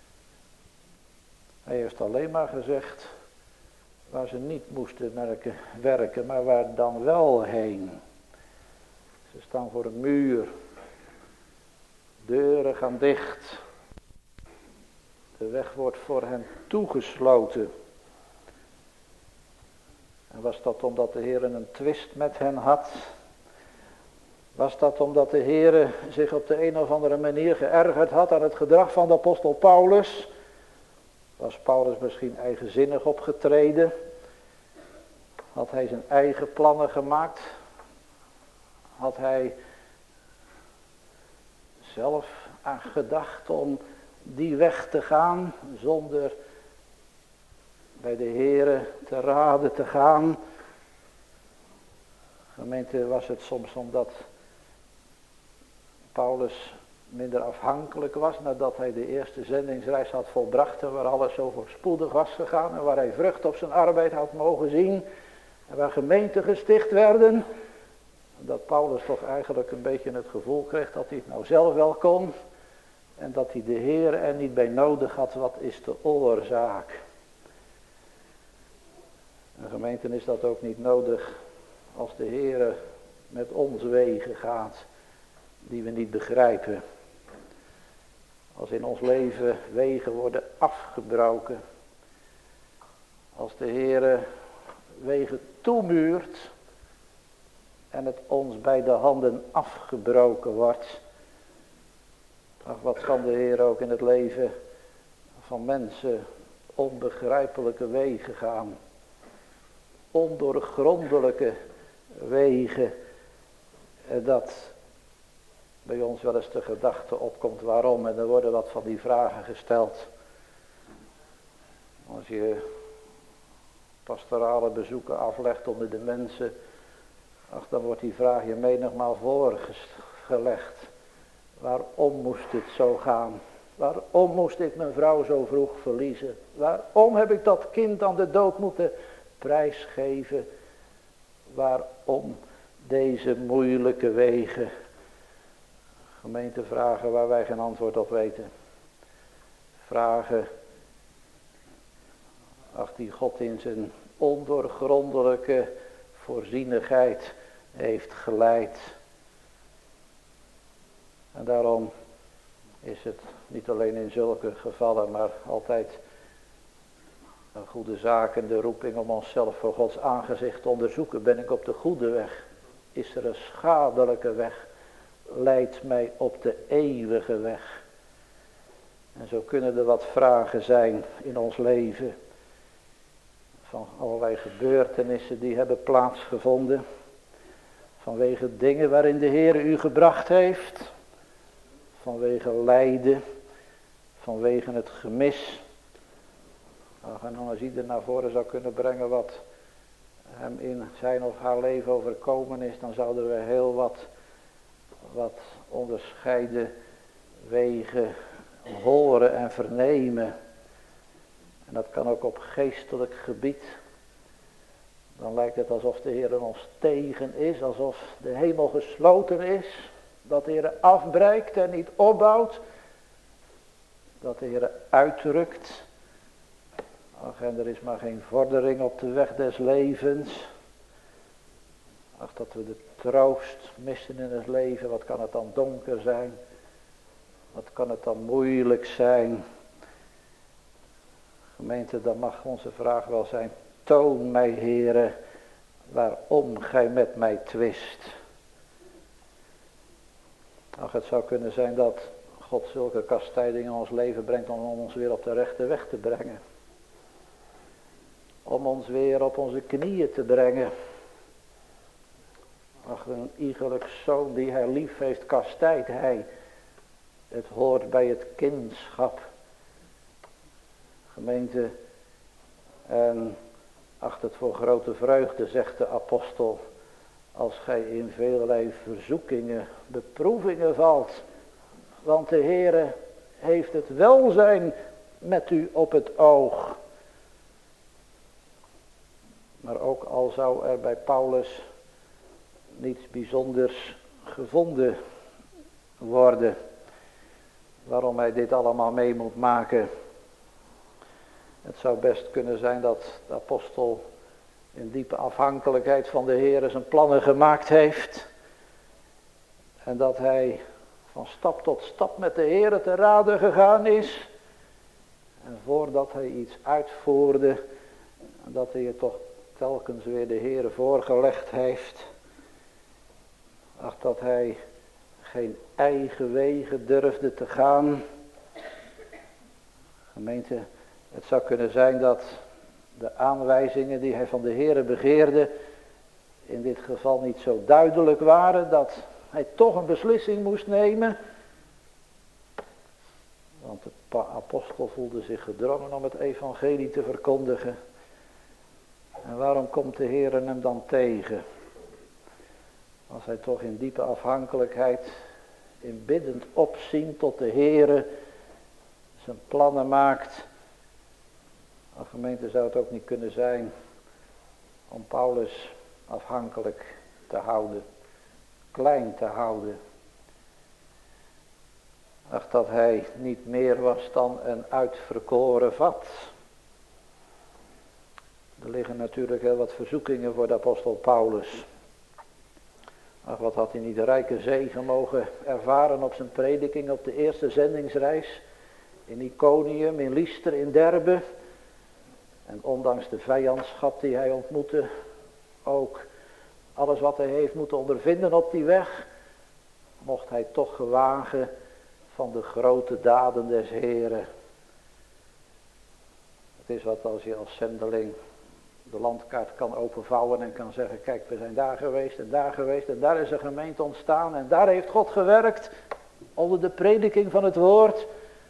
Hij heeft alleen maar gezegd, waar ze niet moesten merken, werken, maar waar dan wel heen. Ze staan voor een muur. Deuren gaan dicht. De weg wordt voor hen toegesloten. En was dat omdat de Heer een twist met hen had? Was dat omdat de Heer zich op de een of andere manier geërgerd had aan het gedrag van de apostel Paulus? Was Paulus misschien eigenzinnig opgetreden? Had hij zijn eigen plannen gemaakt? Had hij zelf aan gedacht om die weg te gaan zonder bij de Heere te raden te gaan? Gemeente, was het soms omdat Paulus minder afhankelijk was nadat hij de eerste zendingsreis had volbracht en waar alles zo voorspoedig was gegaan en waar hij vrucht op zijn arbeid had mogen zien en waar gemeenten gesticht werden, dat Paulus toch eigenlijk een beetje het gevoel kreeg dat hij het nou zelf wel kon en dat hij de Heer er niet bij nodig had. Wat is de oorzaak? En gemeenten, is dat ook niet nodig als de Heer met ons wegen gaat die we niet begrijpen. Als in ons leven wegen worden afgebroken. Als de Heer wegen toemuurt en het ons bij de handen afgebroken wordt. Ach, wat kan de Heer ook in het leven van mensen onbegrijpelijke wegen gaan. Ondoorgrondelijke wegen. Dat bij ons wel eens de gedachte opkomt waarom. En er worden wat van die vragen gesteld. Als je pastorale bezoeken aflegt onder de mensen. Ach, dan wordt die vraag je menigmaal voorgelegd. Waarom moest het zo gaan? Waarom moest ik mijn vrouw zo vroeg verliezen? Waarom heb ik dat kind aan de dood moeten prijsgeven? Waarom deze moeilijke wegen? Gemeente, vragen waar wij geen antwoord op weten. Vragen, ach, die God in zijn ondoorgrondelijke voorzienigheid heeft geleid. En daarom is het niet alleen in zulke gevallen, maar altijd een goede zaak en de roeping om onszelf voor Gods aangezicht te onderzoeken. Ben ik op de goede weg? Is er een schadelijke weg? Leidt mij op de eeuwige weg? En zo kunnen er wat vragen zijn in ons leven. Van allerlei gebeurtenissen die hebben plaatsgevonden. Vanwege dingen waarin de Heer u gebracht heeft. Vanwege lijden. Vanwege het gemis. Ach, en als ieder naar voren zou kunnen brengen wat hem in zijn of haar leven overkomen is, dan zouden we heel wat, wat onderscheiden wegen horen en vernemen. En dat kan ook op geestelijk gebied. Dan lijkt het alsof de Heer ons tegen is, alsof de hemel gesloten is. Dat de Heer afbreekt en niet opbouwt. Dat de Heer uitrukt. Ach, en er is maar geen vordering op de weg des levens. Ach, dat we de troost missen in het leven. Wat kan het dan donker zijn? Wat kan het dan moeilijk zijn? Gemeente, dan mag onze vraag wel zijn, toon mij, Heere, waarom gij met mij twist. Ach, het zou kunnen zijn dat God zulke kastijdingen in ons leven brengt om ons weer op de rechte weg te brengen. Om ons weer op onze knieën te brengen. Ach, een iegelijk zoon die hij lief heeft, kastijdt hij. Het hoort bij het kindschap. Gemeente, en acht het voor grote vreugde, zegt de apostel, als gij in velerlei verzoekingen, beproevingen valt. Want de Heere heeft het welzijn met u op het oog. Maar ook al zou er bij Paulus niets bijzonders gevonden worden, waarom hij dit allemaal mee moet maken. Het zou best kunnen zijn dat de apostel in diepe afhankelijkheid van de Heere zijn plannen gemaakt heeft. En dat hij van stap tot stap met de Heere te rade gegaan is. En voordat hij iets uitvoerde, dat hij het toch telkens weer de Heere voorgelegd heeft. Ach, dat hij geen eigen wegen durfde te gaan. Gemeente, het zou kunnen zijn dat de aanwijzingen die hij van de Heere begeerde, in dit geval niet zo duidelijk waren, dat hij toch een beslissing moest nemen. Want de apostel voelde zich gedrongen om het evangelie te verkondigen. En waarom komt de Heere hem dan tegen? Als hij toch in diepe afhankelijkheid, in biddend opzien tot de Heere, zijn plannen maakt. Als gemeente zou het ook niet kunnen zijn om Paulus afhankelijk te houden, klein te houden. Ach, dat hij niet meer was dan een uitverkoren vat. Er liggen natuurlijk heel wat verzoekingen voor de apostel Paulus. Ach, wat had hij niet de rijke zegen mogen ervaren op zijn prediking op de eerste zendingsreis. In Iconium, in Lystra, in Derbe. En ondanks de vijandschap die hij ontmoette, ook alles wat hij heeft moeten ondervinden op die weg, mocht hij toch gewagen van de grote daden des Heren. Het is wat als je als zendeling de landkaart kan openvouwen en kan zeggen, kijk, we zijn daar geweest en daar geweest en daar is een gemeente ontstaan en daar heeft God gewerkt onder de prediking van het woord.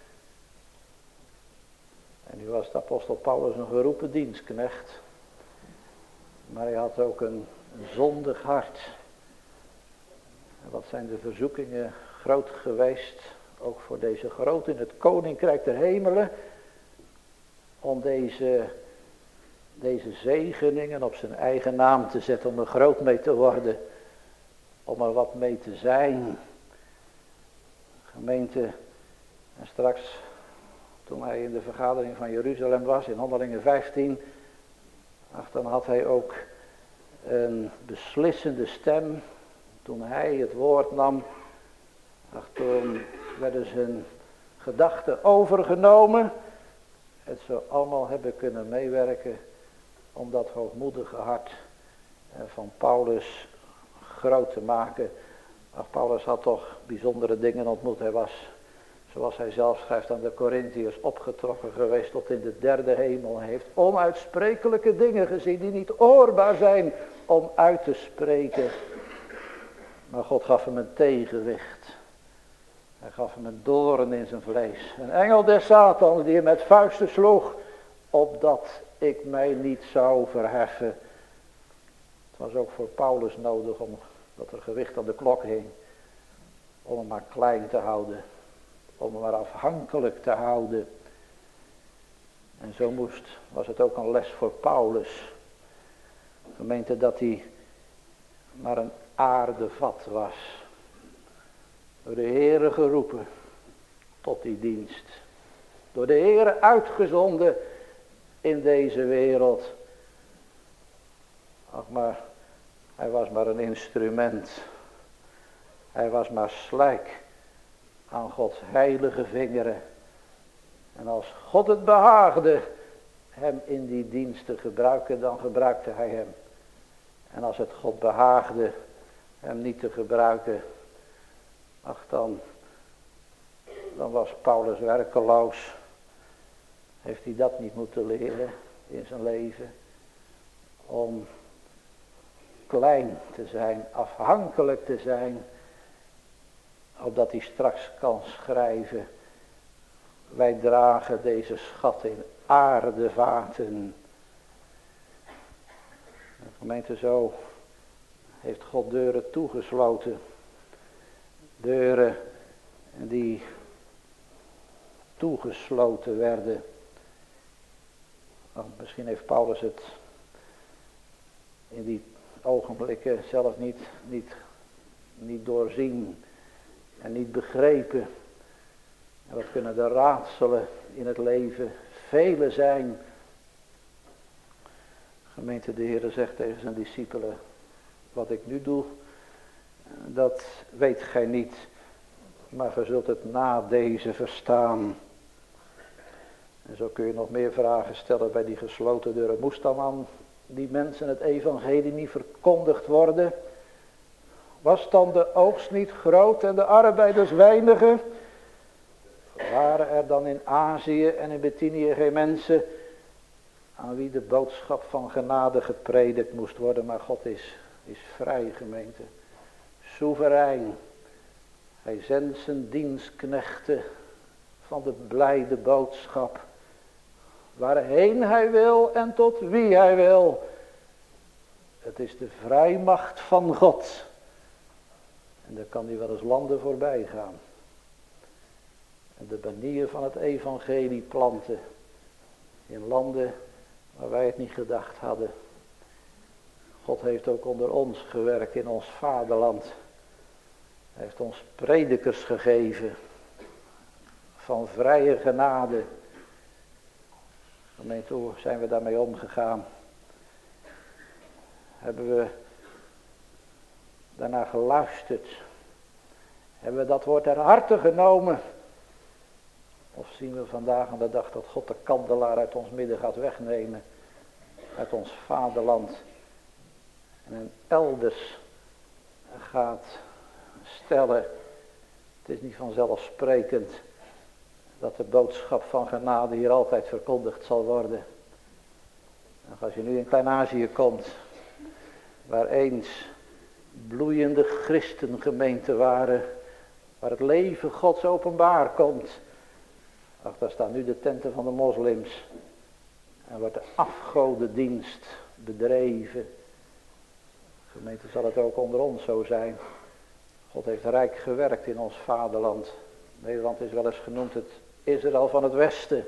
En nu was de apostel Paulus een geroepen dienstknecht, maar hij had ook een, een zondig hart. En wat zijn de verzoekingen groot geweest, ook voor deze groot in het koninkrijk der hemelen, om deze, deze zegeningen op zijn eigen naam te zetten, om er groot mee te worden, om er wat mee te zijn. Gemeente, en straks toen hij in de vergadering van Jeruzalem was, in Handelingen vijftien, ach, dan had hij ook een beslissende stem. Toen hij het woord nam, ach, toen werden zijn gedachten overgenomen. Het zou allemaal hebben kunnen meewerken om dat hoogmoedige hart van Paulus groot te maken. Ach, Paulus had toch bijzondere dingen ontmoet. Hij was, zoals hij zelf schrijft aan de Corinthiërs, opgetrokken geweest tot in de derde hemel. Hij heeft onuitsprekelijke dingen gezien die niet oorbaar zijn om uit te spreken. Maar God gaf hem een tegenwicht. Hij gaf hem een doorn in zijn vlees. Een engel des Satans die hem met vuisten sloeg, opdat ik mij niet zou verheffen. Het was ook voor Paulus nodig, omdat er gewicht aan de klok hing, om hem maar klein te houden. Om hem maar afhankelijk te houden. En zo moest, was het ook een les voor Paulus. Gemeente, dat hij maar een aardevat was. Door de Heere geroepen tot die dienst. Door de Heere uitgezonden in deze wereld. Ach, maar hij was maar een instrument. Hij was maar slijk aan Gods heilige vingeren. En als God het behaagde hem in die dienst te gebruiken, dan gebruikte hij hem. En als het God behaagde hem niet te gebruiken, ach dan, dan was Paulus werkeloos. Heeft hij dat niet moeten leren in zijn leven? Om klein te zijn, afhankelijk te zijn, opdat hij straks kan schrijven: wij dragen deze schat in aardevaten. Gemeente, zo heeft God deuren toegesloten. Deuren die toegesloten werden. Want misschien heeft Paulus het in die ogenblikken zelf niet, niet, niet doorzien en niet begrepen. En wat kunnen de raadselen in het leven vele zijn. Gemeente, de Heer zegt tegen zijn discipelen: wat ik nu doe, dat weet gij niet, maar gij zult het na deze verstaan. En zo kun je nog meer vragen stellen bij die gesloten deuren. Moest dan aan die mensen het evangelie niet verkondigd worden? Was dan de oogst niet groot en de arbeiders weinige? Waren er dan in Azië en in Bithynië geen mensen aan wie de boodschap van genade gepredikt moest worden? Maar God is, is vrij, gemeente. Soeverein. Hij zendt zijn dienstknechten van de blijde boodschap. Waarheen hij wil en tot wie hij wil. Het is de vrijmacht van God. En daar kan hij wel eens landen voorbij gaan. En de banier van het evangelie planten. In landen waar wij het niet gedacht hadden. God heeft ook onder ons gewerkt in ons vaderland. Hij heeft ons predikers gegeven. Van vrije genade. Gemeente, hoe zijn we daarmee omgegaan? Hebben we daarna geluisterd? Hebben we dat woord ter harte genomen? Of zien we vandaag aan de dag dat God de kandelaar uit ons midden gaat wegnemen? Uit ons vaderland. En een elders gaat stellen. Het is niet vanzelfsprekend dat de boodschap van genade hier altijd verkondigd zal worden. En als je nu in Klein-Azië komt, waar eens bloeiende christengemeenten waren, waar het leven Gods openbaar komt. Ach, daar staan nu de tenten van de moslims. En wordt de afgodendienst bedreven. Gemeente, zal het ook onder ons zo zijn. God heeft rijk gewerkt in ons vaderland. Nederland is wel eens genoemd het Israël van het Westen.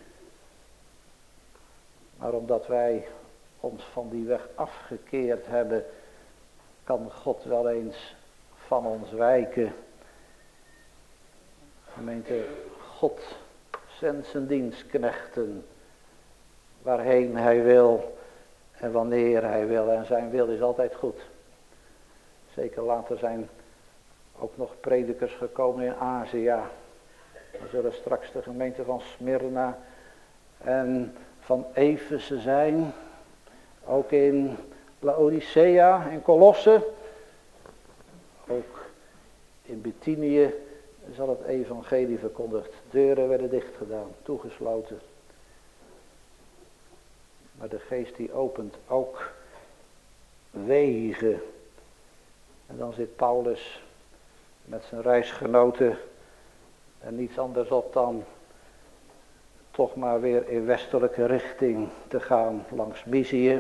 Maar omdat wij ons van die weg afgekeerd hebben, kan God wel eens van ons wijken. Gemeente, God zendt zijn dienstknechten waarheen hij wil en wanneer hij wil. En zijn wil is altijd goed. Zeker later zijn ook nog predikers gekomen in Azië. Er zullen straks de gemeenten van Smyrna en van Efeze zijn. Ook in Laodicea en Colosse. Ook in Bithynië zal het evangelie verkondigd. Deuren werden dicht gedaan, toegesloten. Maar de geest die opent ook wegen. En dan zit Paulus met zijn reisgenoten er niets anders op dan toch maar weer in westelijke richting te gaan langs Mysië.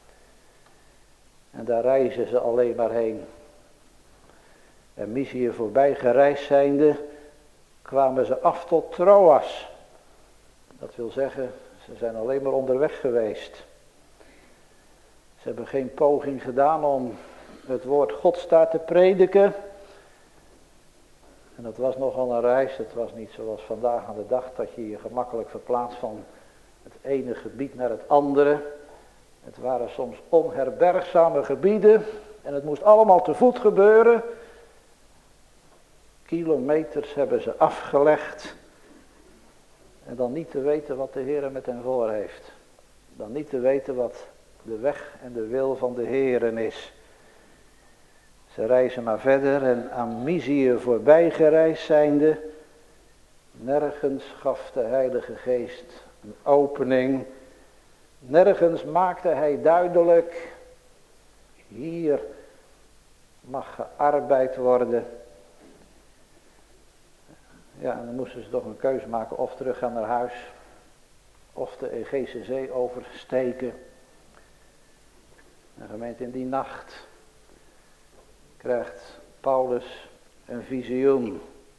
En daar reizen ze alleen maar heen. En Mysië voorbij gereisd zijnde, kwamen ze af tot Troas. Dat wil zeggen, ze zijn alleen maar onderweg geweest. Ze hebben geen poging gedaan om het woord Gods daar te prediken. En dat was nogal een reis. Het was niet zoals vandaag aan de dag dat je je gemakkelijk verplaatst van het ene gebied naar het andere. Het waren soms onherbergzame gebieden en het moest allemaal te voet gebeuren. Kilometers hebben ze afgelegd en dan niet te weten wat de Heer met hen voor heeft. dan niet te weten wat de weg en de wil van de Heeren is. Ze reizen maar verder en aan Mysië voorbij gereisd zijnde, nergens gaf de Heilige Geest een opening. Nergens maakte hij duidelijk, hier mag gearbeid worden. Ja, en dan moesten ze toch een keuze maken, of teruggaan naar huis, of de Egeïsche Zee oversteken. En gemeente, in die nacht krijgt Paulus een visioen.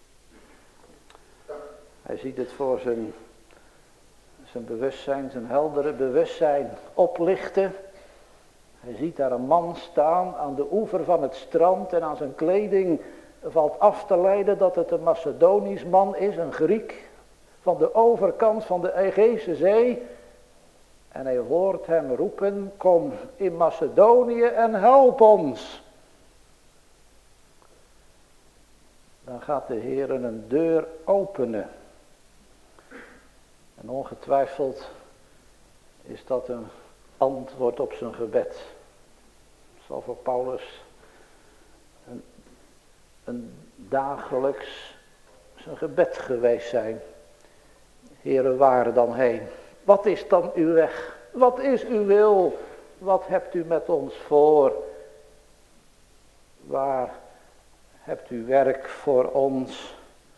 Hij ziet het voor zijn, zijn bewustzijn, zijn heldere bewustzijn oplichten. Hij ziet daar een man staan aan de oever van het strand en aan zijn kleding valt af te leiden dat het een Macedonisch man is, een Griek, van de overkant van de Egeïsche Zee. En hij hoort hem roepen, kom in Macedonië en help ons. Dan gaat de Heer een deur openen. En ongetwijfeld is dat een antwoord op zijn gebed. Het zal voor Paulus een, een dagelijks zijn gebed geweest zijn. Heere, waar dan heen? Wat is dan uw weg? Wat is uw wil? Wat hebt u met ons voor? Waar hebt u werk voor ons?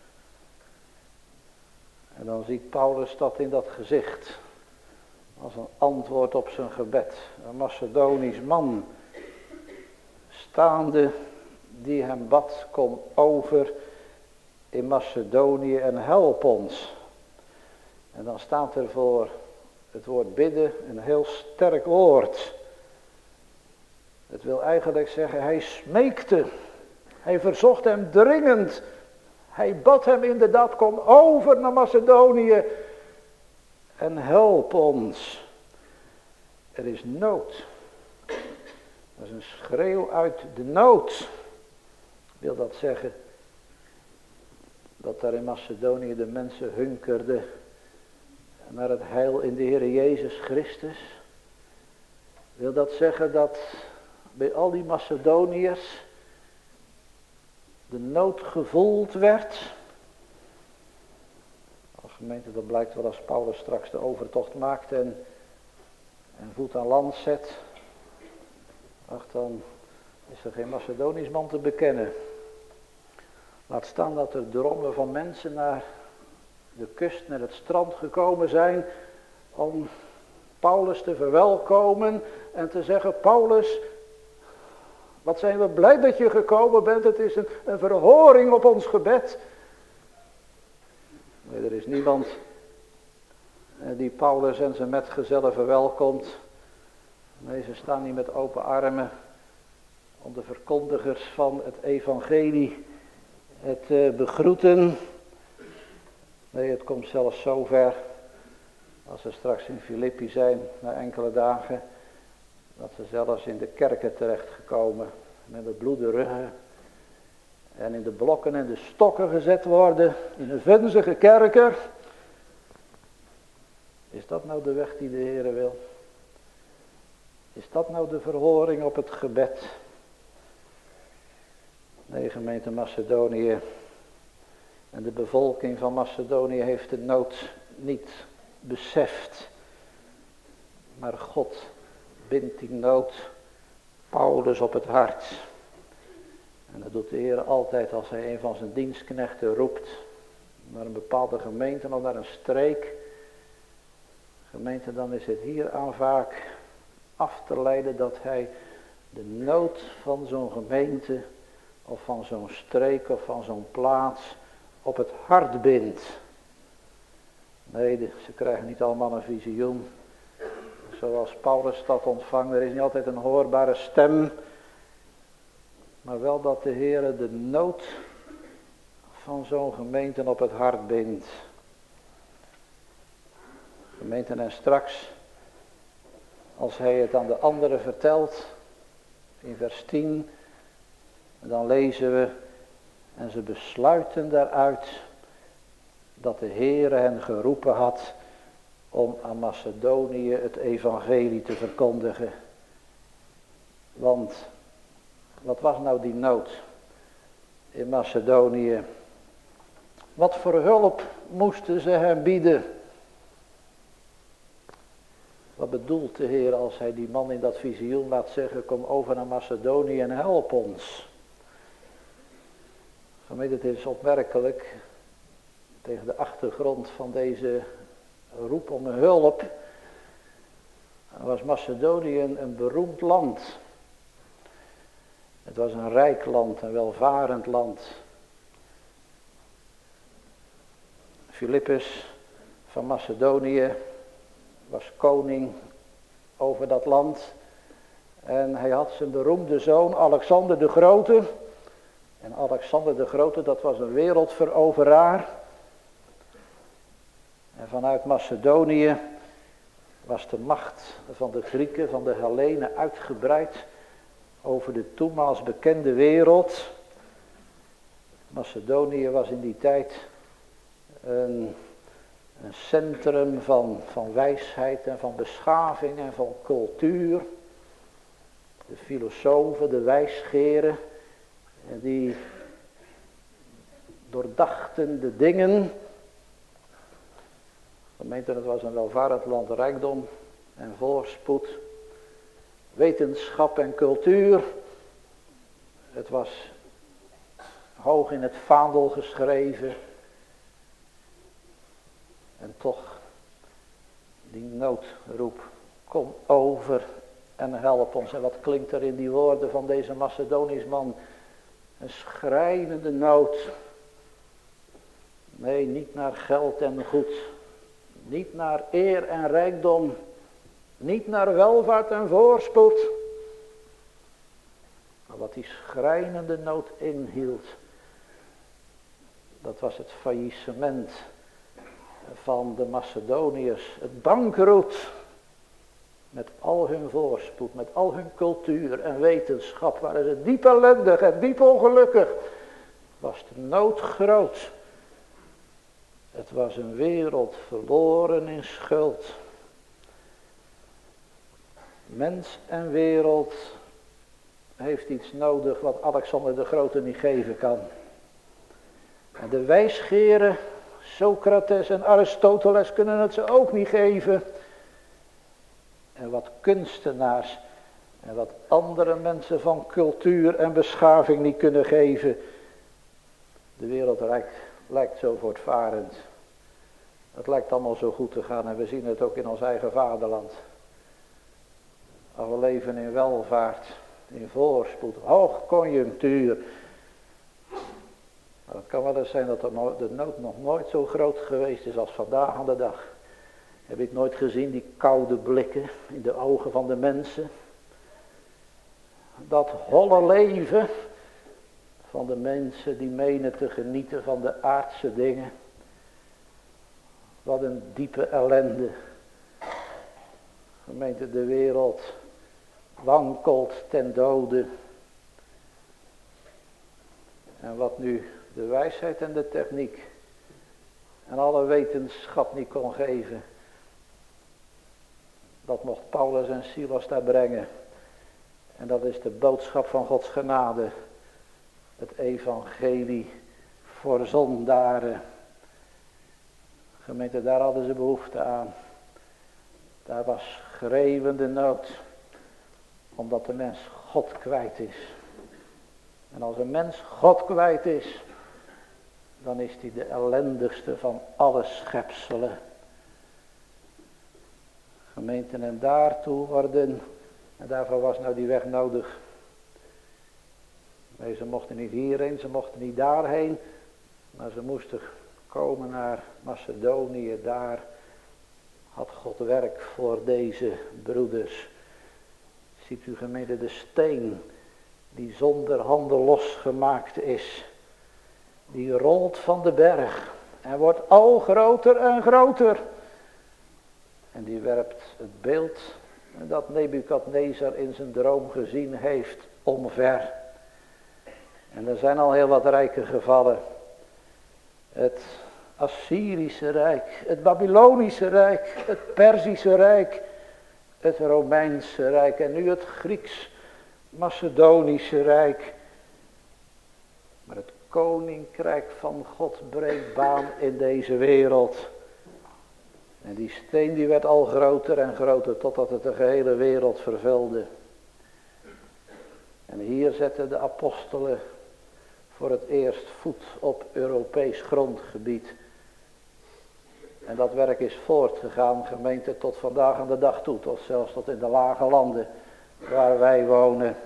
En dan ziet Paulus dat in dat gezicht. Als een antwoord op zijn gebed. Een Macedonisch man. Staande die hem bad, kom over in Macedonië en help ons. En dan staat er voor het woord bidden een heel sterk woord. Het wil eigenlijk zeggen, hij smeekte. Hij verzocht hem dringend. Hij bad hem inderdaad, kom over naar Macedonië en help ons. Er is nood. Dat is een schreeuw uit de nood. Wil dat zeggen dat daar in Macedonië de mensen hunkerden naar het heil in de Heer Jezus Christus? Wil dat zeggen dat bij al die Macedoniërs de nood gevoeld werd? Als gemeente, dat blijkt wel als Paulus straks de overtocht maakt en, en voet aan land zet. Ach, dan is er geen Macedonisch man te bekennen. Laat staan dat er drommen van mensen naar de kust, naar het strand gekomen zijn om Paulus te verwelkomen en te zeggen, Paulus, wat zijn we blij dat je gekomen bent, het is een, een verhoring op ons gebed. Nee, er is niemand die Paulus en zijn metgezellen verwelkomt. Nee, ze staan niet met open armen om de verkondigers van het evangelie het uh, begroeten. Nee, het komt zelfs zover, als we straks in Filippi zijn, na enkele dagen, dat ze zelfs in de kerken terechtgekomen, met de bloede ruggen, en in de blokken en de stokken gezet worden, in een vunzige kerker. Is dat nou de weg die de Heere wil? Is dat nou de verhoring op het gebed? Nee, gemeente Macedonië en de bevolking van Macedonië heeft de nood niet beseft. Maar God bindt die nood Paulus op het hart. En dat doet de Heer altijd als hij een van zijn dienstknechten roept naar een bepaalde gemeente of naar een streek. Gemeente, dan is het hieraan vaak af te leiden dat hij de nood van zo'n gemeente of van zo'n streek of van zo'n plaats op het hart bindt. Nee, de, ze krijgen niet allemaal een visioen. Zoals Paulus dat ontvangt, er is niet altijd een hoorbare stem. Maar wel dat de Heer de nood van zo'n gemeente op het hart bindt. Gemeenten, en straks, als hij het aan de anderen vertelt, in vers tien, dan lezen we, en ze besluiten daaruit dat de Heere hen geroepen had om aan Macedonië het evangelie te verkondigen. Want wat was nou die nood in Macedonië? Wat voor hulp moesten ze hem bieden? Wat bedoelt de Heer als hij die man in dat visioen laat zeggen, kom over naar Macedonië en help ons? Gemeente, het is opmerkelijk, tegen de achtergrond van deze roep om hulp, was Macedonië een beroemd land. Het was een rijk land, een welvarend land. Philippus van Macedonië was koning over dat land. En hij had zijn beroemde zoon Alexander de Grote. En Alexander de Grote, dat was een wereldveroveraar. En vanuit Macedonië was de macht van de Grieken, van de Hellenen uitgebreid over de toenmaals bekende wereld. Macedonië was in die tijd een, een centrum van, van wijsheid en van beschaving en van cultuur. De filosofen, de wijsgeren, die doordachten de dingen. Gemeente, het was een welvarend land, rijkdom en voorspoed, wetenschap en cultuur. Het was hoog in het vaandel geschreven. En toch, die noodroep, kom over en help ons. En wat klinkt er in die woorden van deze Macedonisch man? Een schrijnende nood. Nee, niet naar geld en goed. Niet naar eer en rijkdom. Niet naar welvaart en voorspoed. Maar wat die schrijnende nood inhield, dat was het faillissement van de Macedoniërs. Het bankroet. Met al hun voorspoed, met al hun cultuur en wetenschap waren ze diep ellendig en diep ongelukkig. Was de nood groot. Het was een wereld verloren in schuld. Mens en wereld heeft iets nodig wat Alexander de Grote niet geven kan. En de wijsgeren, Socrates en Aristoteles kunnen het ze ook niet geven. En wat kunstenaars en wat andere mensen van cultuur en beschaving niet kunnen geven. De wereld lijkt, lijkt zo voortvarend. Het lijkt allemaal zo goed te gaan en we zien het ook in ons eigen vaderland. Maar we leven in welvaart, in voorspoed, hoogconjunctuur. Maar het kan wel eens zijn dat de nood nog nooit zo groot geweest is als vandaag aan de dag. Heb ik nooit gezien die koude blikken in de ogen van de mensen. Dat holle leven van de mensen die menen te genieten van de aardse dingen. Wat een diepe ellende. Gemeente, de wereld wankelt ten dode. En wat nu de wijsheid en de techniek en alle wetenschap niet kon geven, dat mocht Paulus en Silas daar brengen. En dat is de boodschap van Gods genade. Het evangelie voor zondaren. Gemeente, daar hadden ze behoefte aan. Daar was schreeuwende nood. Omdat de mens God kwijt is. En als een mens God kwijt is, dan is hij de ellendigste van alle schepselen. Gemeenten, en daartoe worden, en daarvoor was nou die weg nodig. Nee, ze mochten niet hierheen, ze mochten niet daarheen, maar ze moesten komen naar Macedonië. Daar had God werk voor deze broeders. Ziet u, gemeente, de steen die zonder handen losgemaakt is, die rolt van de berg en wordt al groter en groter. En die werpt het beeld dat Nebukadnezar in zijn droom gezien heeft omver. En er zijn al heel wat rijke gevallen. Het Assyrische Rijk, het Babylonische Rijk, het Perzische Rijk, het Romeinse Rijk en nu het Grieks-Macedonische Rijk. Maar het koninkrijk van God breekt baan in deze wereld. En die steen die werd al groter en groter totdat het de gehele wereld vervulde. En hier zetten de apostelen voor het eerst voet op Europees grondgebied. En dat werk is voortgegaan, gemeente, tot vandaag aan de dag toe. Tot zelfs tot in de lage landen waar wij wonen.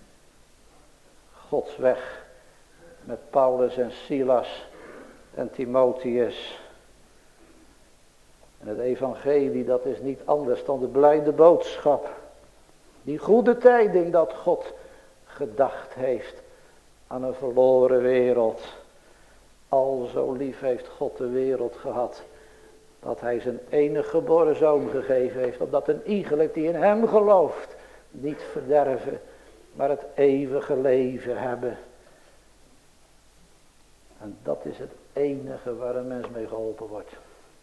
Gods weg met Paulus en Silas en Timotheus. En het evangelie, dat is niet anders dan de blijde boodschap. Die goede tijding dat God gedacht heeft aan een verloren wereld. Al zo lief heeft God de wereld gehad, dat hij zijn enige geboren zoon gegeven heeft, opdat een iegelijk die in hem gelooft, niet verderven, maar het eeuwige leven hebben. En dat is het enige waar een mens mee geholpen wordt.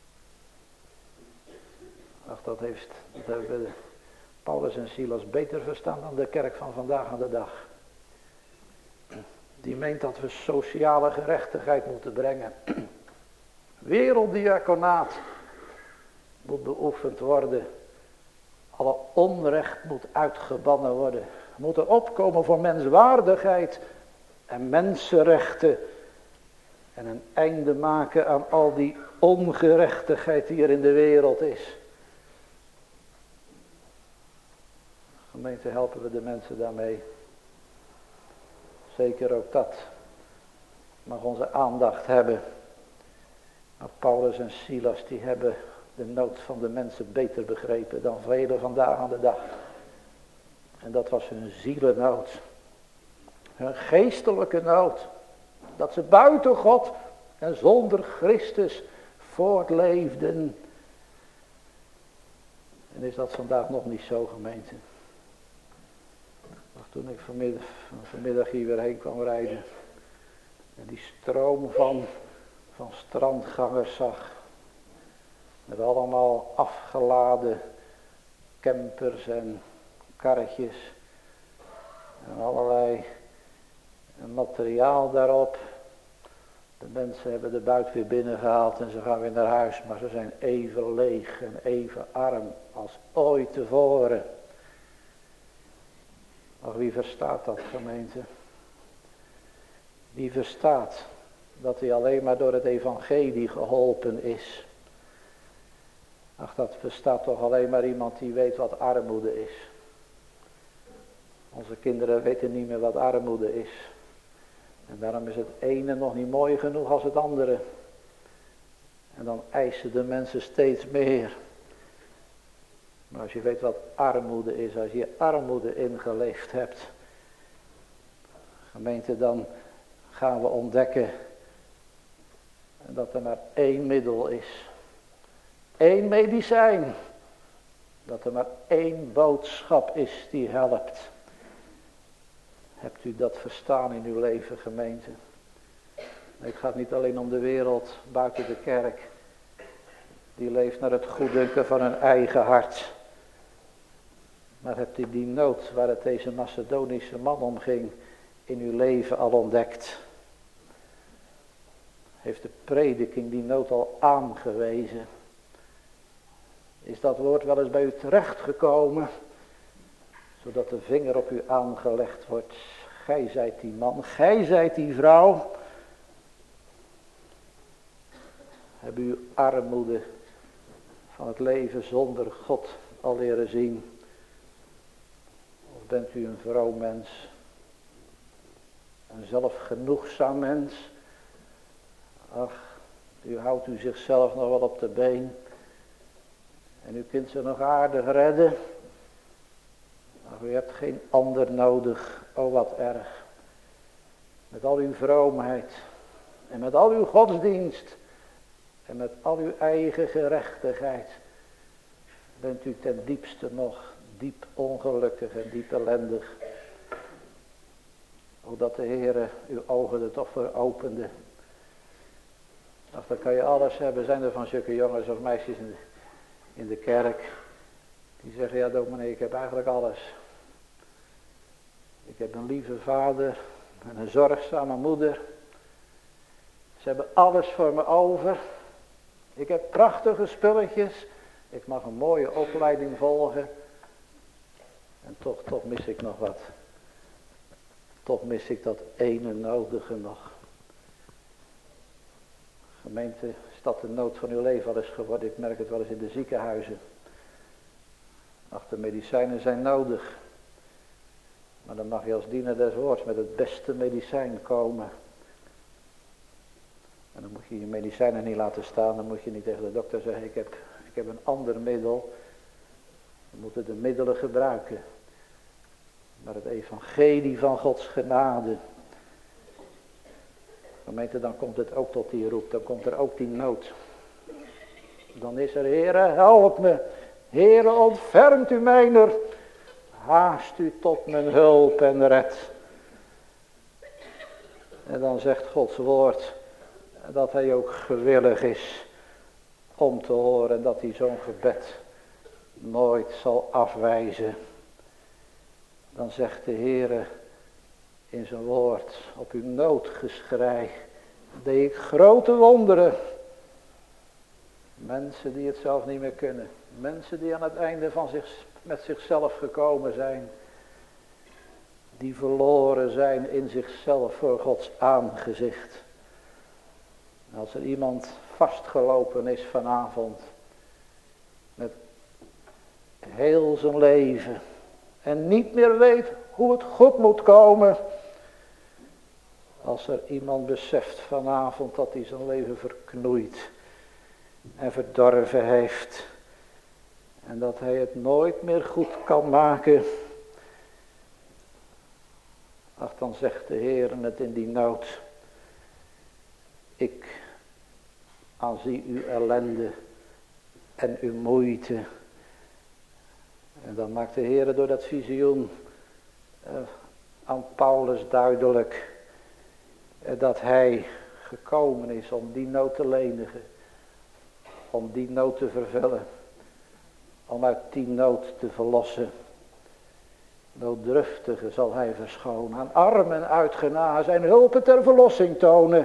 Ach, dat heeft dat hebben Paulus en Silas beter verstaan dan de kerk van vandaag aan de dag. Die meent dat we sociale gerechtigheid moeten brengen. Werelddiaconaat moet beoefend worden. Alle onrecht moet uitgebannen worden. We moeten opkomen voor menswaardigheid en mensenrechten. En een einde maken aan al die ongerechtigheid die er in de wereld is. Gemeente, helpen we de mensen daarmee. Zeker ook dat mag onze aandacht hebben. Maar Paulus en Silas die hebben de nood van de mensen beter begrepen dan velen vandaag aan de dag. En dat was hun zielennood. Hun geestelijke nood. Dat ze buiten God en zonder Christus voortleefden. En is dat vandaag nog niet zo, gemeente? Toen ik vanmiddag, vanmiddag hier weer heen kwam rijden. En die stroom van, van strandgangers zag. Met allemaal afgeladen campers en karretjes. En allerlei materiaal daarop. De mensen hebben de buit weer binnengehaald en ze gaan weer naar huis. Maar ze zijn even leeg en even arm als ooit tevoren. Maar wie verstaat dat, gemeente? Wie verstaat dat hij alleen maar door het evangelie geholpen is? Ach, dat verstaat toch alleen maar iemand die weet wat armoede is. Onze kinderen weten niet meer wat armoede is. En daarom is het ene nog niet mooi genoeg als het andere. En dan eisen de mensen steeds meer. Maar als je weet wat armoede is, als je armoede ingeleefd hebt, gemeente, dan gaan we ontdekken dat er maar één middel is. Eén medicijn. Dat er maar één boodschap is die helpt. Hebt u dat verstaan in uw leven, gemeente? Het gaat niet alleen om de wereld buiten de kerk. Die leeft naar het goeddunken van hun eigen hart. Maar hebt u die nood waar het deze Macedonische man om ging in uw leven al ontdekt? Heeft de prediking die nood al aangewezen? Is dat woord wel eens bij u terechtgekomen? Zodat de vinger op u aangelegd wordt. Gij zijt die man, gij zijt die vrouw. Heb u uw armoede van het leven zonder God al leren zien? Of bent u een vroom mens? Een zelfgenoegzaam mens? Ach, u houdt u zichzelf nog wel op de been. En u kunt ze nog aardig redden. Maar u hebt geen ander nodig. Oh, wat erg. Met al uw vroomheid. En met al uw godsdienst. En met al uw eigen gerechtigheid. Bent u ten diepste nog diep ongelukkig en diep ellendig. O, dat de Heere uw ogen er toch voor opende. Ach, dan kan je alles hebben. Zijn er van zulke jongens of meisjes in de, in de kerk. Die zeggen, ja dominee, ik heb eigenlijk alles. Ik heb een lieve vader en een zorgzame moeder. Ze hebben alles voor me over. Ik heb prachtige spulletjes. Ik mag een mooie opleiding volgen. En toch, toch mis ik nog wat. Toch mis ik dat ene nodige nog. Gemeente, is dat de nood van uw leven wel eens geworden? Ik merk het wel eens in de ziekenhuizen. Ach, de medicijnen zijn nodig. Maar dan mag je als dienaar des woords met het beste medicijn komen. En dan moet je je medicijnen niet laten staan. Dan moet je niet tegen de dokter zeggen, ik heb, ik heb een ander middel. We moeten de middelen gebruiken. Maar het evangelie van Gods genade. Gemeente, dan komt het ook tot die roep. Dan komt er ook die nood. Dan is er, Heere, help me. Heere, ontfermt u mijner. Haast u tot mijn hulp en red. En dan zegt Gods woord dat hij ook gewillig is om te horen dat hij zo'n gebed nooit zal afwijzen. Dan zegt de Heere in zijn woord, op uw noodgeschrei deed ik grote wonderen. Mensen die het zelf niet meer kunnen. Mensen die aan het einde van zich, met zichzelf gekomen zijn. Die verloren zijn in zichzelf voor Gods aangezicht. En als er iemand vastgelopen is vanavond. Met heel zijn leven. En niet meer weet hoe het goed moet komen. Als er iemand beseft vanavond dat hij zijn leven verknoeit. En verdorven heeft. En dat hij het nooit meer goed kan maken. Ach, dan zegt de Heer het in die nood. Ik aanzie uw ellende en uw moeite. En dan maakt de Heer door dat visioen uh, aan Paulus duidelijk. Uh, dat hij gekomen is om die nood te lenigen. Om die nood te vervullen. Om uit die nood te verlossen. Nooddruftige zal hij verschonen. Aan armen uitgena zijn hulpen ter verlossing tonen.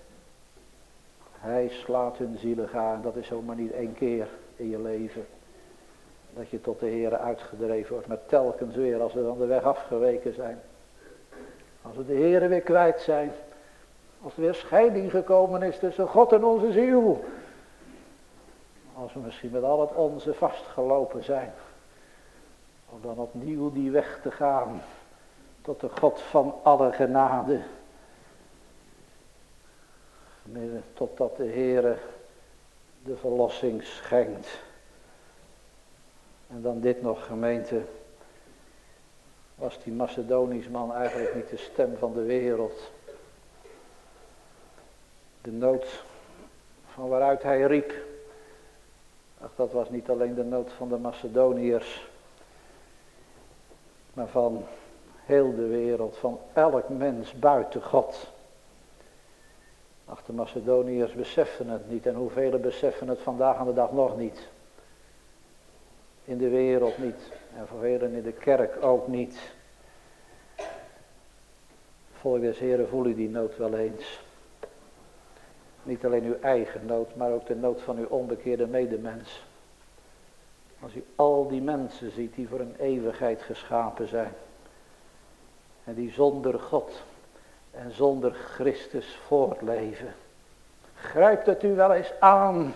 Hij slaat hun zielen aan. Dat is zomaar niet één keer in je leven. Dat je tot de Heere uitgedreven wordt. Maar telkens weer als we van de weg afgeweken zijn. Als we de Heere weer kwijt zijn. Als er weer scheiding gekomen is tussen God en onze ziel. Als we misschien met al het onze vastgelopen zijn. Om dan opnieuw die weg te gaan. Tot de God van alle genade. Totdat de Heere de verlossing schenkt. En dan dit nog, gemeente. Was die Macedonisch man eigenlijk niet de stem van de wereld. De nood van waaruit hij riep. Ach, dat was niet alleen de nood van de Macedoniërs. Maar van heel de wereld, van elk mens buiten God. Ach, de Macedoniërs beseffen het niet. En hoeveel beseffen het vandaag aan de dag nog niet. In de wereld niet. En voor velen in de kerk ook niet. Volk des Heren, voel u die nood wel eens. Niet alleen uw eigen nood, maar ook de nood van uw onbekeerde medemens. Als u al die mensen ziet die voor een eeuwigheid geschapen zijn. En die zonder God en zonder Christus voortleven. Grijpt het u wel eens aan?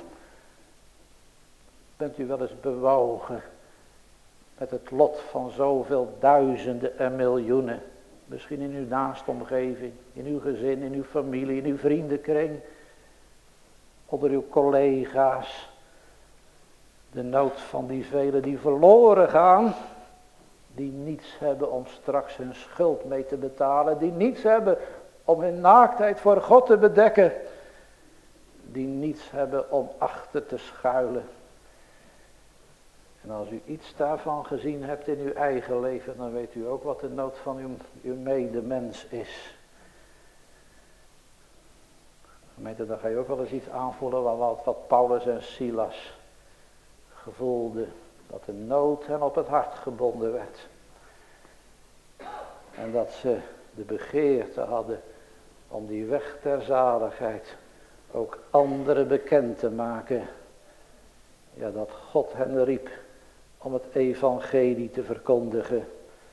Bent u wel eens bewogen met het lot van zoveel duizenden en miljoenen? Misschien in uw naastomgeving, in uw gezin, in uw familie, in uw vriendenkring. Onder uw collega's. De nood van die velen die verloren gaan. Die niets hebben om straks hun schuld mee te betalen. Die niets hebben om hun naaktheid voor God te bedekken. Die niets hebben om achter te schuilen. En als u iets daarvan gezien hebt in uw eigen leven, dan weet u ook wat de nood van uw, uw medemens is. Gemeente, dan ga je ook wel eens iets aanvoelen wat, wat Paulus en Silas gevoelden. Dat de nood hen op het hart gebonden werd. En dat ze de begeerte hadden om die weg ter zaligheid ook anderen bekend te maken. Ja, dat God hen riep om het evangelie te verkondigen.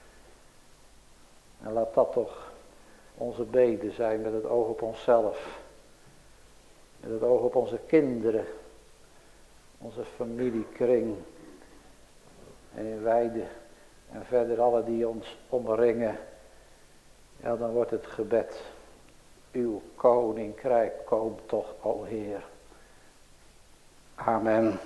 En laat dat toch onze bede zijn met het oog op onszelf. Met het oog op onze kinderen. Onze familiekring. En in wijde en verder alle die ons omringen. Ja, dan wordt het gebed. Uw koninkrijk komt toch, o Heer. Amen.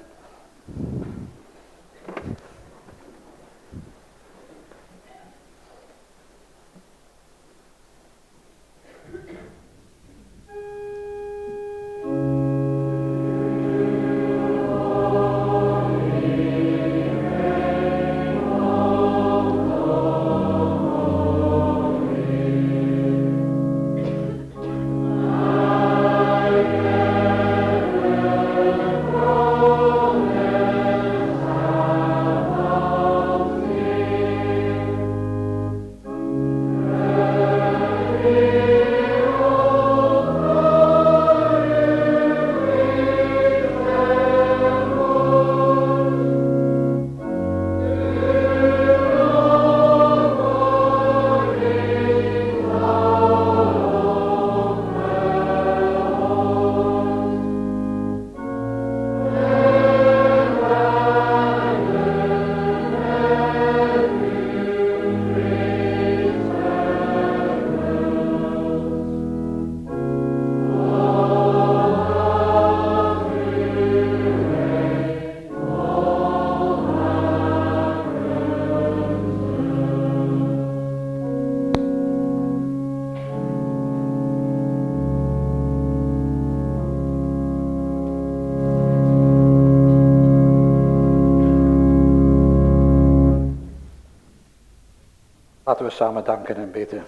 Laten we samen danken en bidden.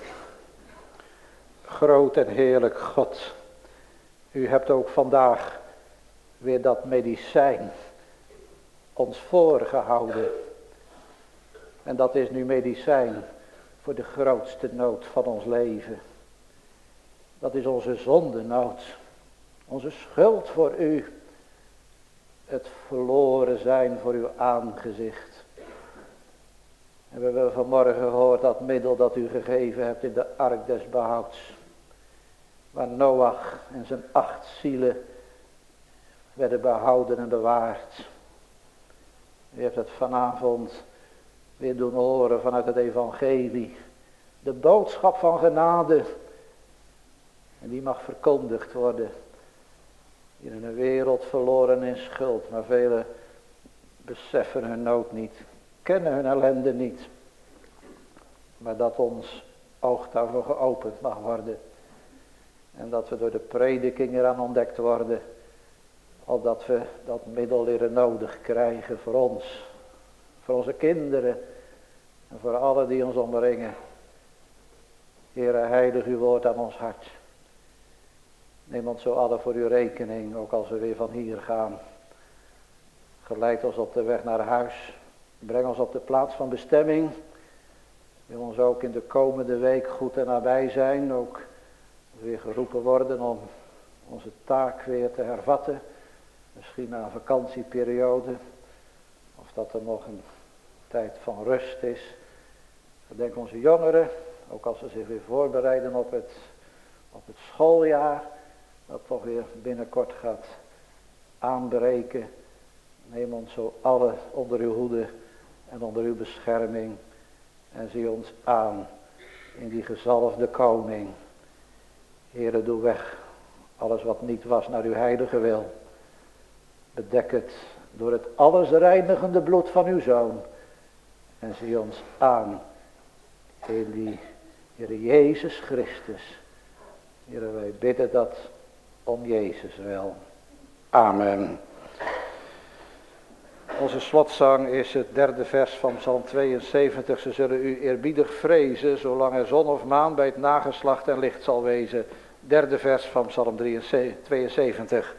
Groot en heerlijk God, u hebt ook vandaag weer dat medicijn ons voorgehouden. En dat is nu medicijn voor de grootste nood van ons leven. Dat is onze zondenood, onze schuld voor u, het verloren zijn voor uw aangezicht. En we hebben vanmorgen gehoord dat middel dat u gegeven hebt in de ark des behouds. Waar Noach en zijn acht zielen werden behouden en bewaard. U heeft het vanavond weer doen horen vanuit het evangelie. De boodschap van genade. En die mag verkondigd worden. In een wereld verloren in schuld. Maar velen beseffen hun nood niet. Kennen hun ellende niet. Maar dat ons oog daarvoor geopend mag worden. En dat we door de prediking eraan ontdekt worden. Opdat we dat middel leren nodig krijgen voor ons. Voor onze kinderen. En voor allen die ons omringen. Heere, heilig uw woord aan ons hart. Neem ons zo allen voor uw rekening. Ook als we weer van hier gaan. Geleid ons op de weg naar huis. Breng ons op de plaats van bestemming. Wil ons ook in de komende week goed en nabij zijn. Ook weer geroepen worden om onze taak weer te hervatten. Misschien na een vakantieperiode. Of dat er nog een tijd van rust is. Gedenk onze jongeren. Ook als ze zich weer voorbereiden op het, op het schooljaar. Dat toch weer binnenkort gaat aanbreken. Neem ons zo allen onder uw hoede en onder uw bescherming. En zie ons aan in die gezalfde koning. Heere, doe weg alles wat niet was naar uw heilige wil. Bedek het door het alles reinigende bloed van uw Zoon. En zie ons aan in die Heere Jezus Christus. Heere, wij bidden dat om Jezus wil. Amen. Onze slotzang is het derde vers van Psalm tweeënzeventig. Ze zullen u eerbiedig vrezen, zolang er zon of maan bij het nageslacht en licht zal wezen. Derde vers van Psalm tweeënzeventig.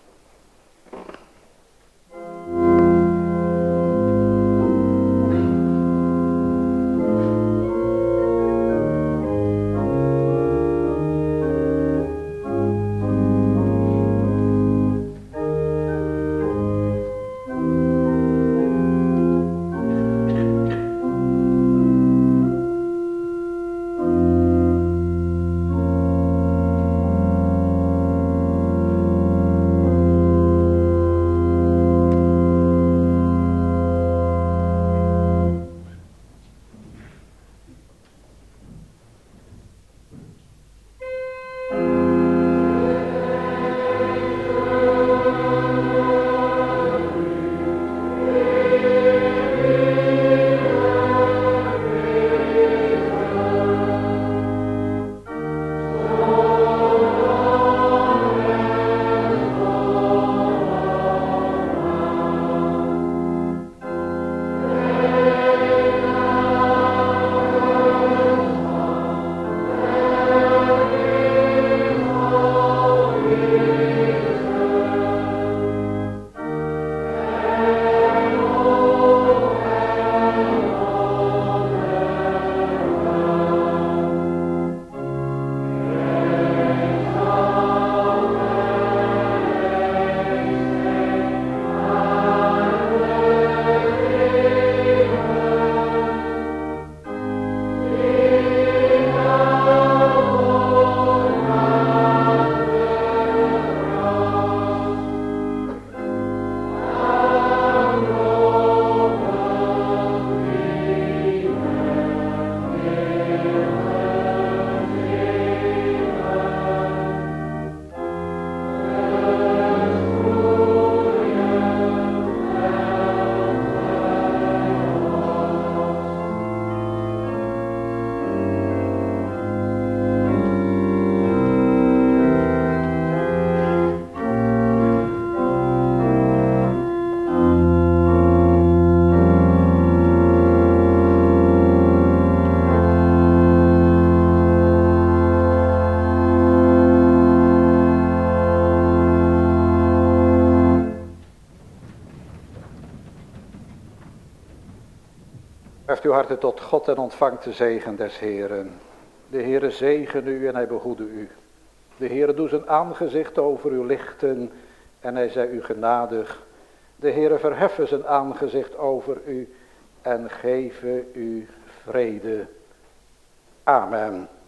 Heft uw harten tot God en ontvangt de zegen des Heeren. De Heere zegene u en hij behoede u. De Heere doet zijn aangezicht over u lichten en hij zij u genadig. De Heere verheffen zijn aangezicht over u en geven u vrede. Amen.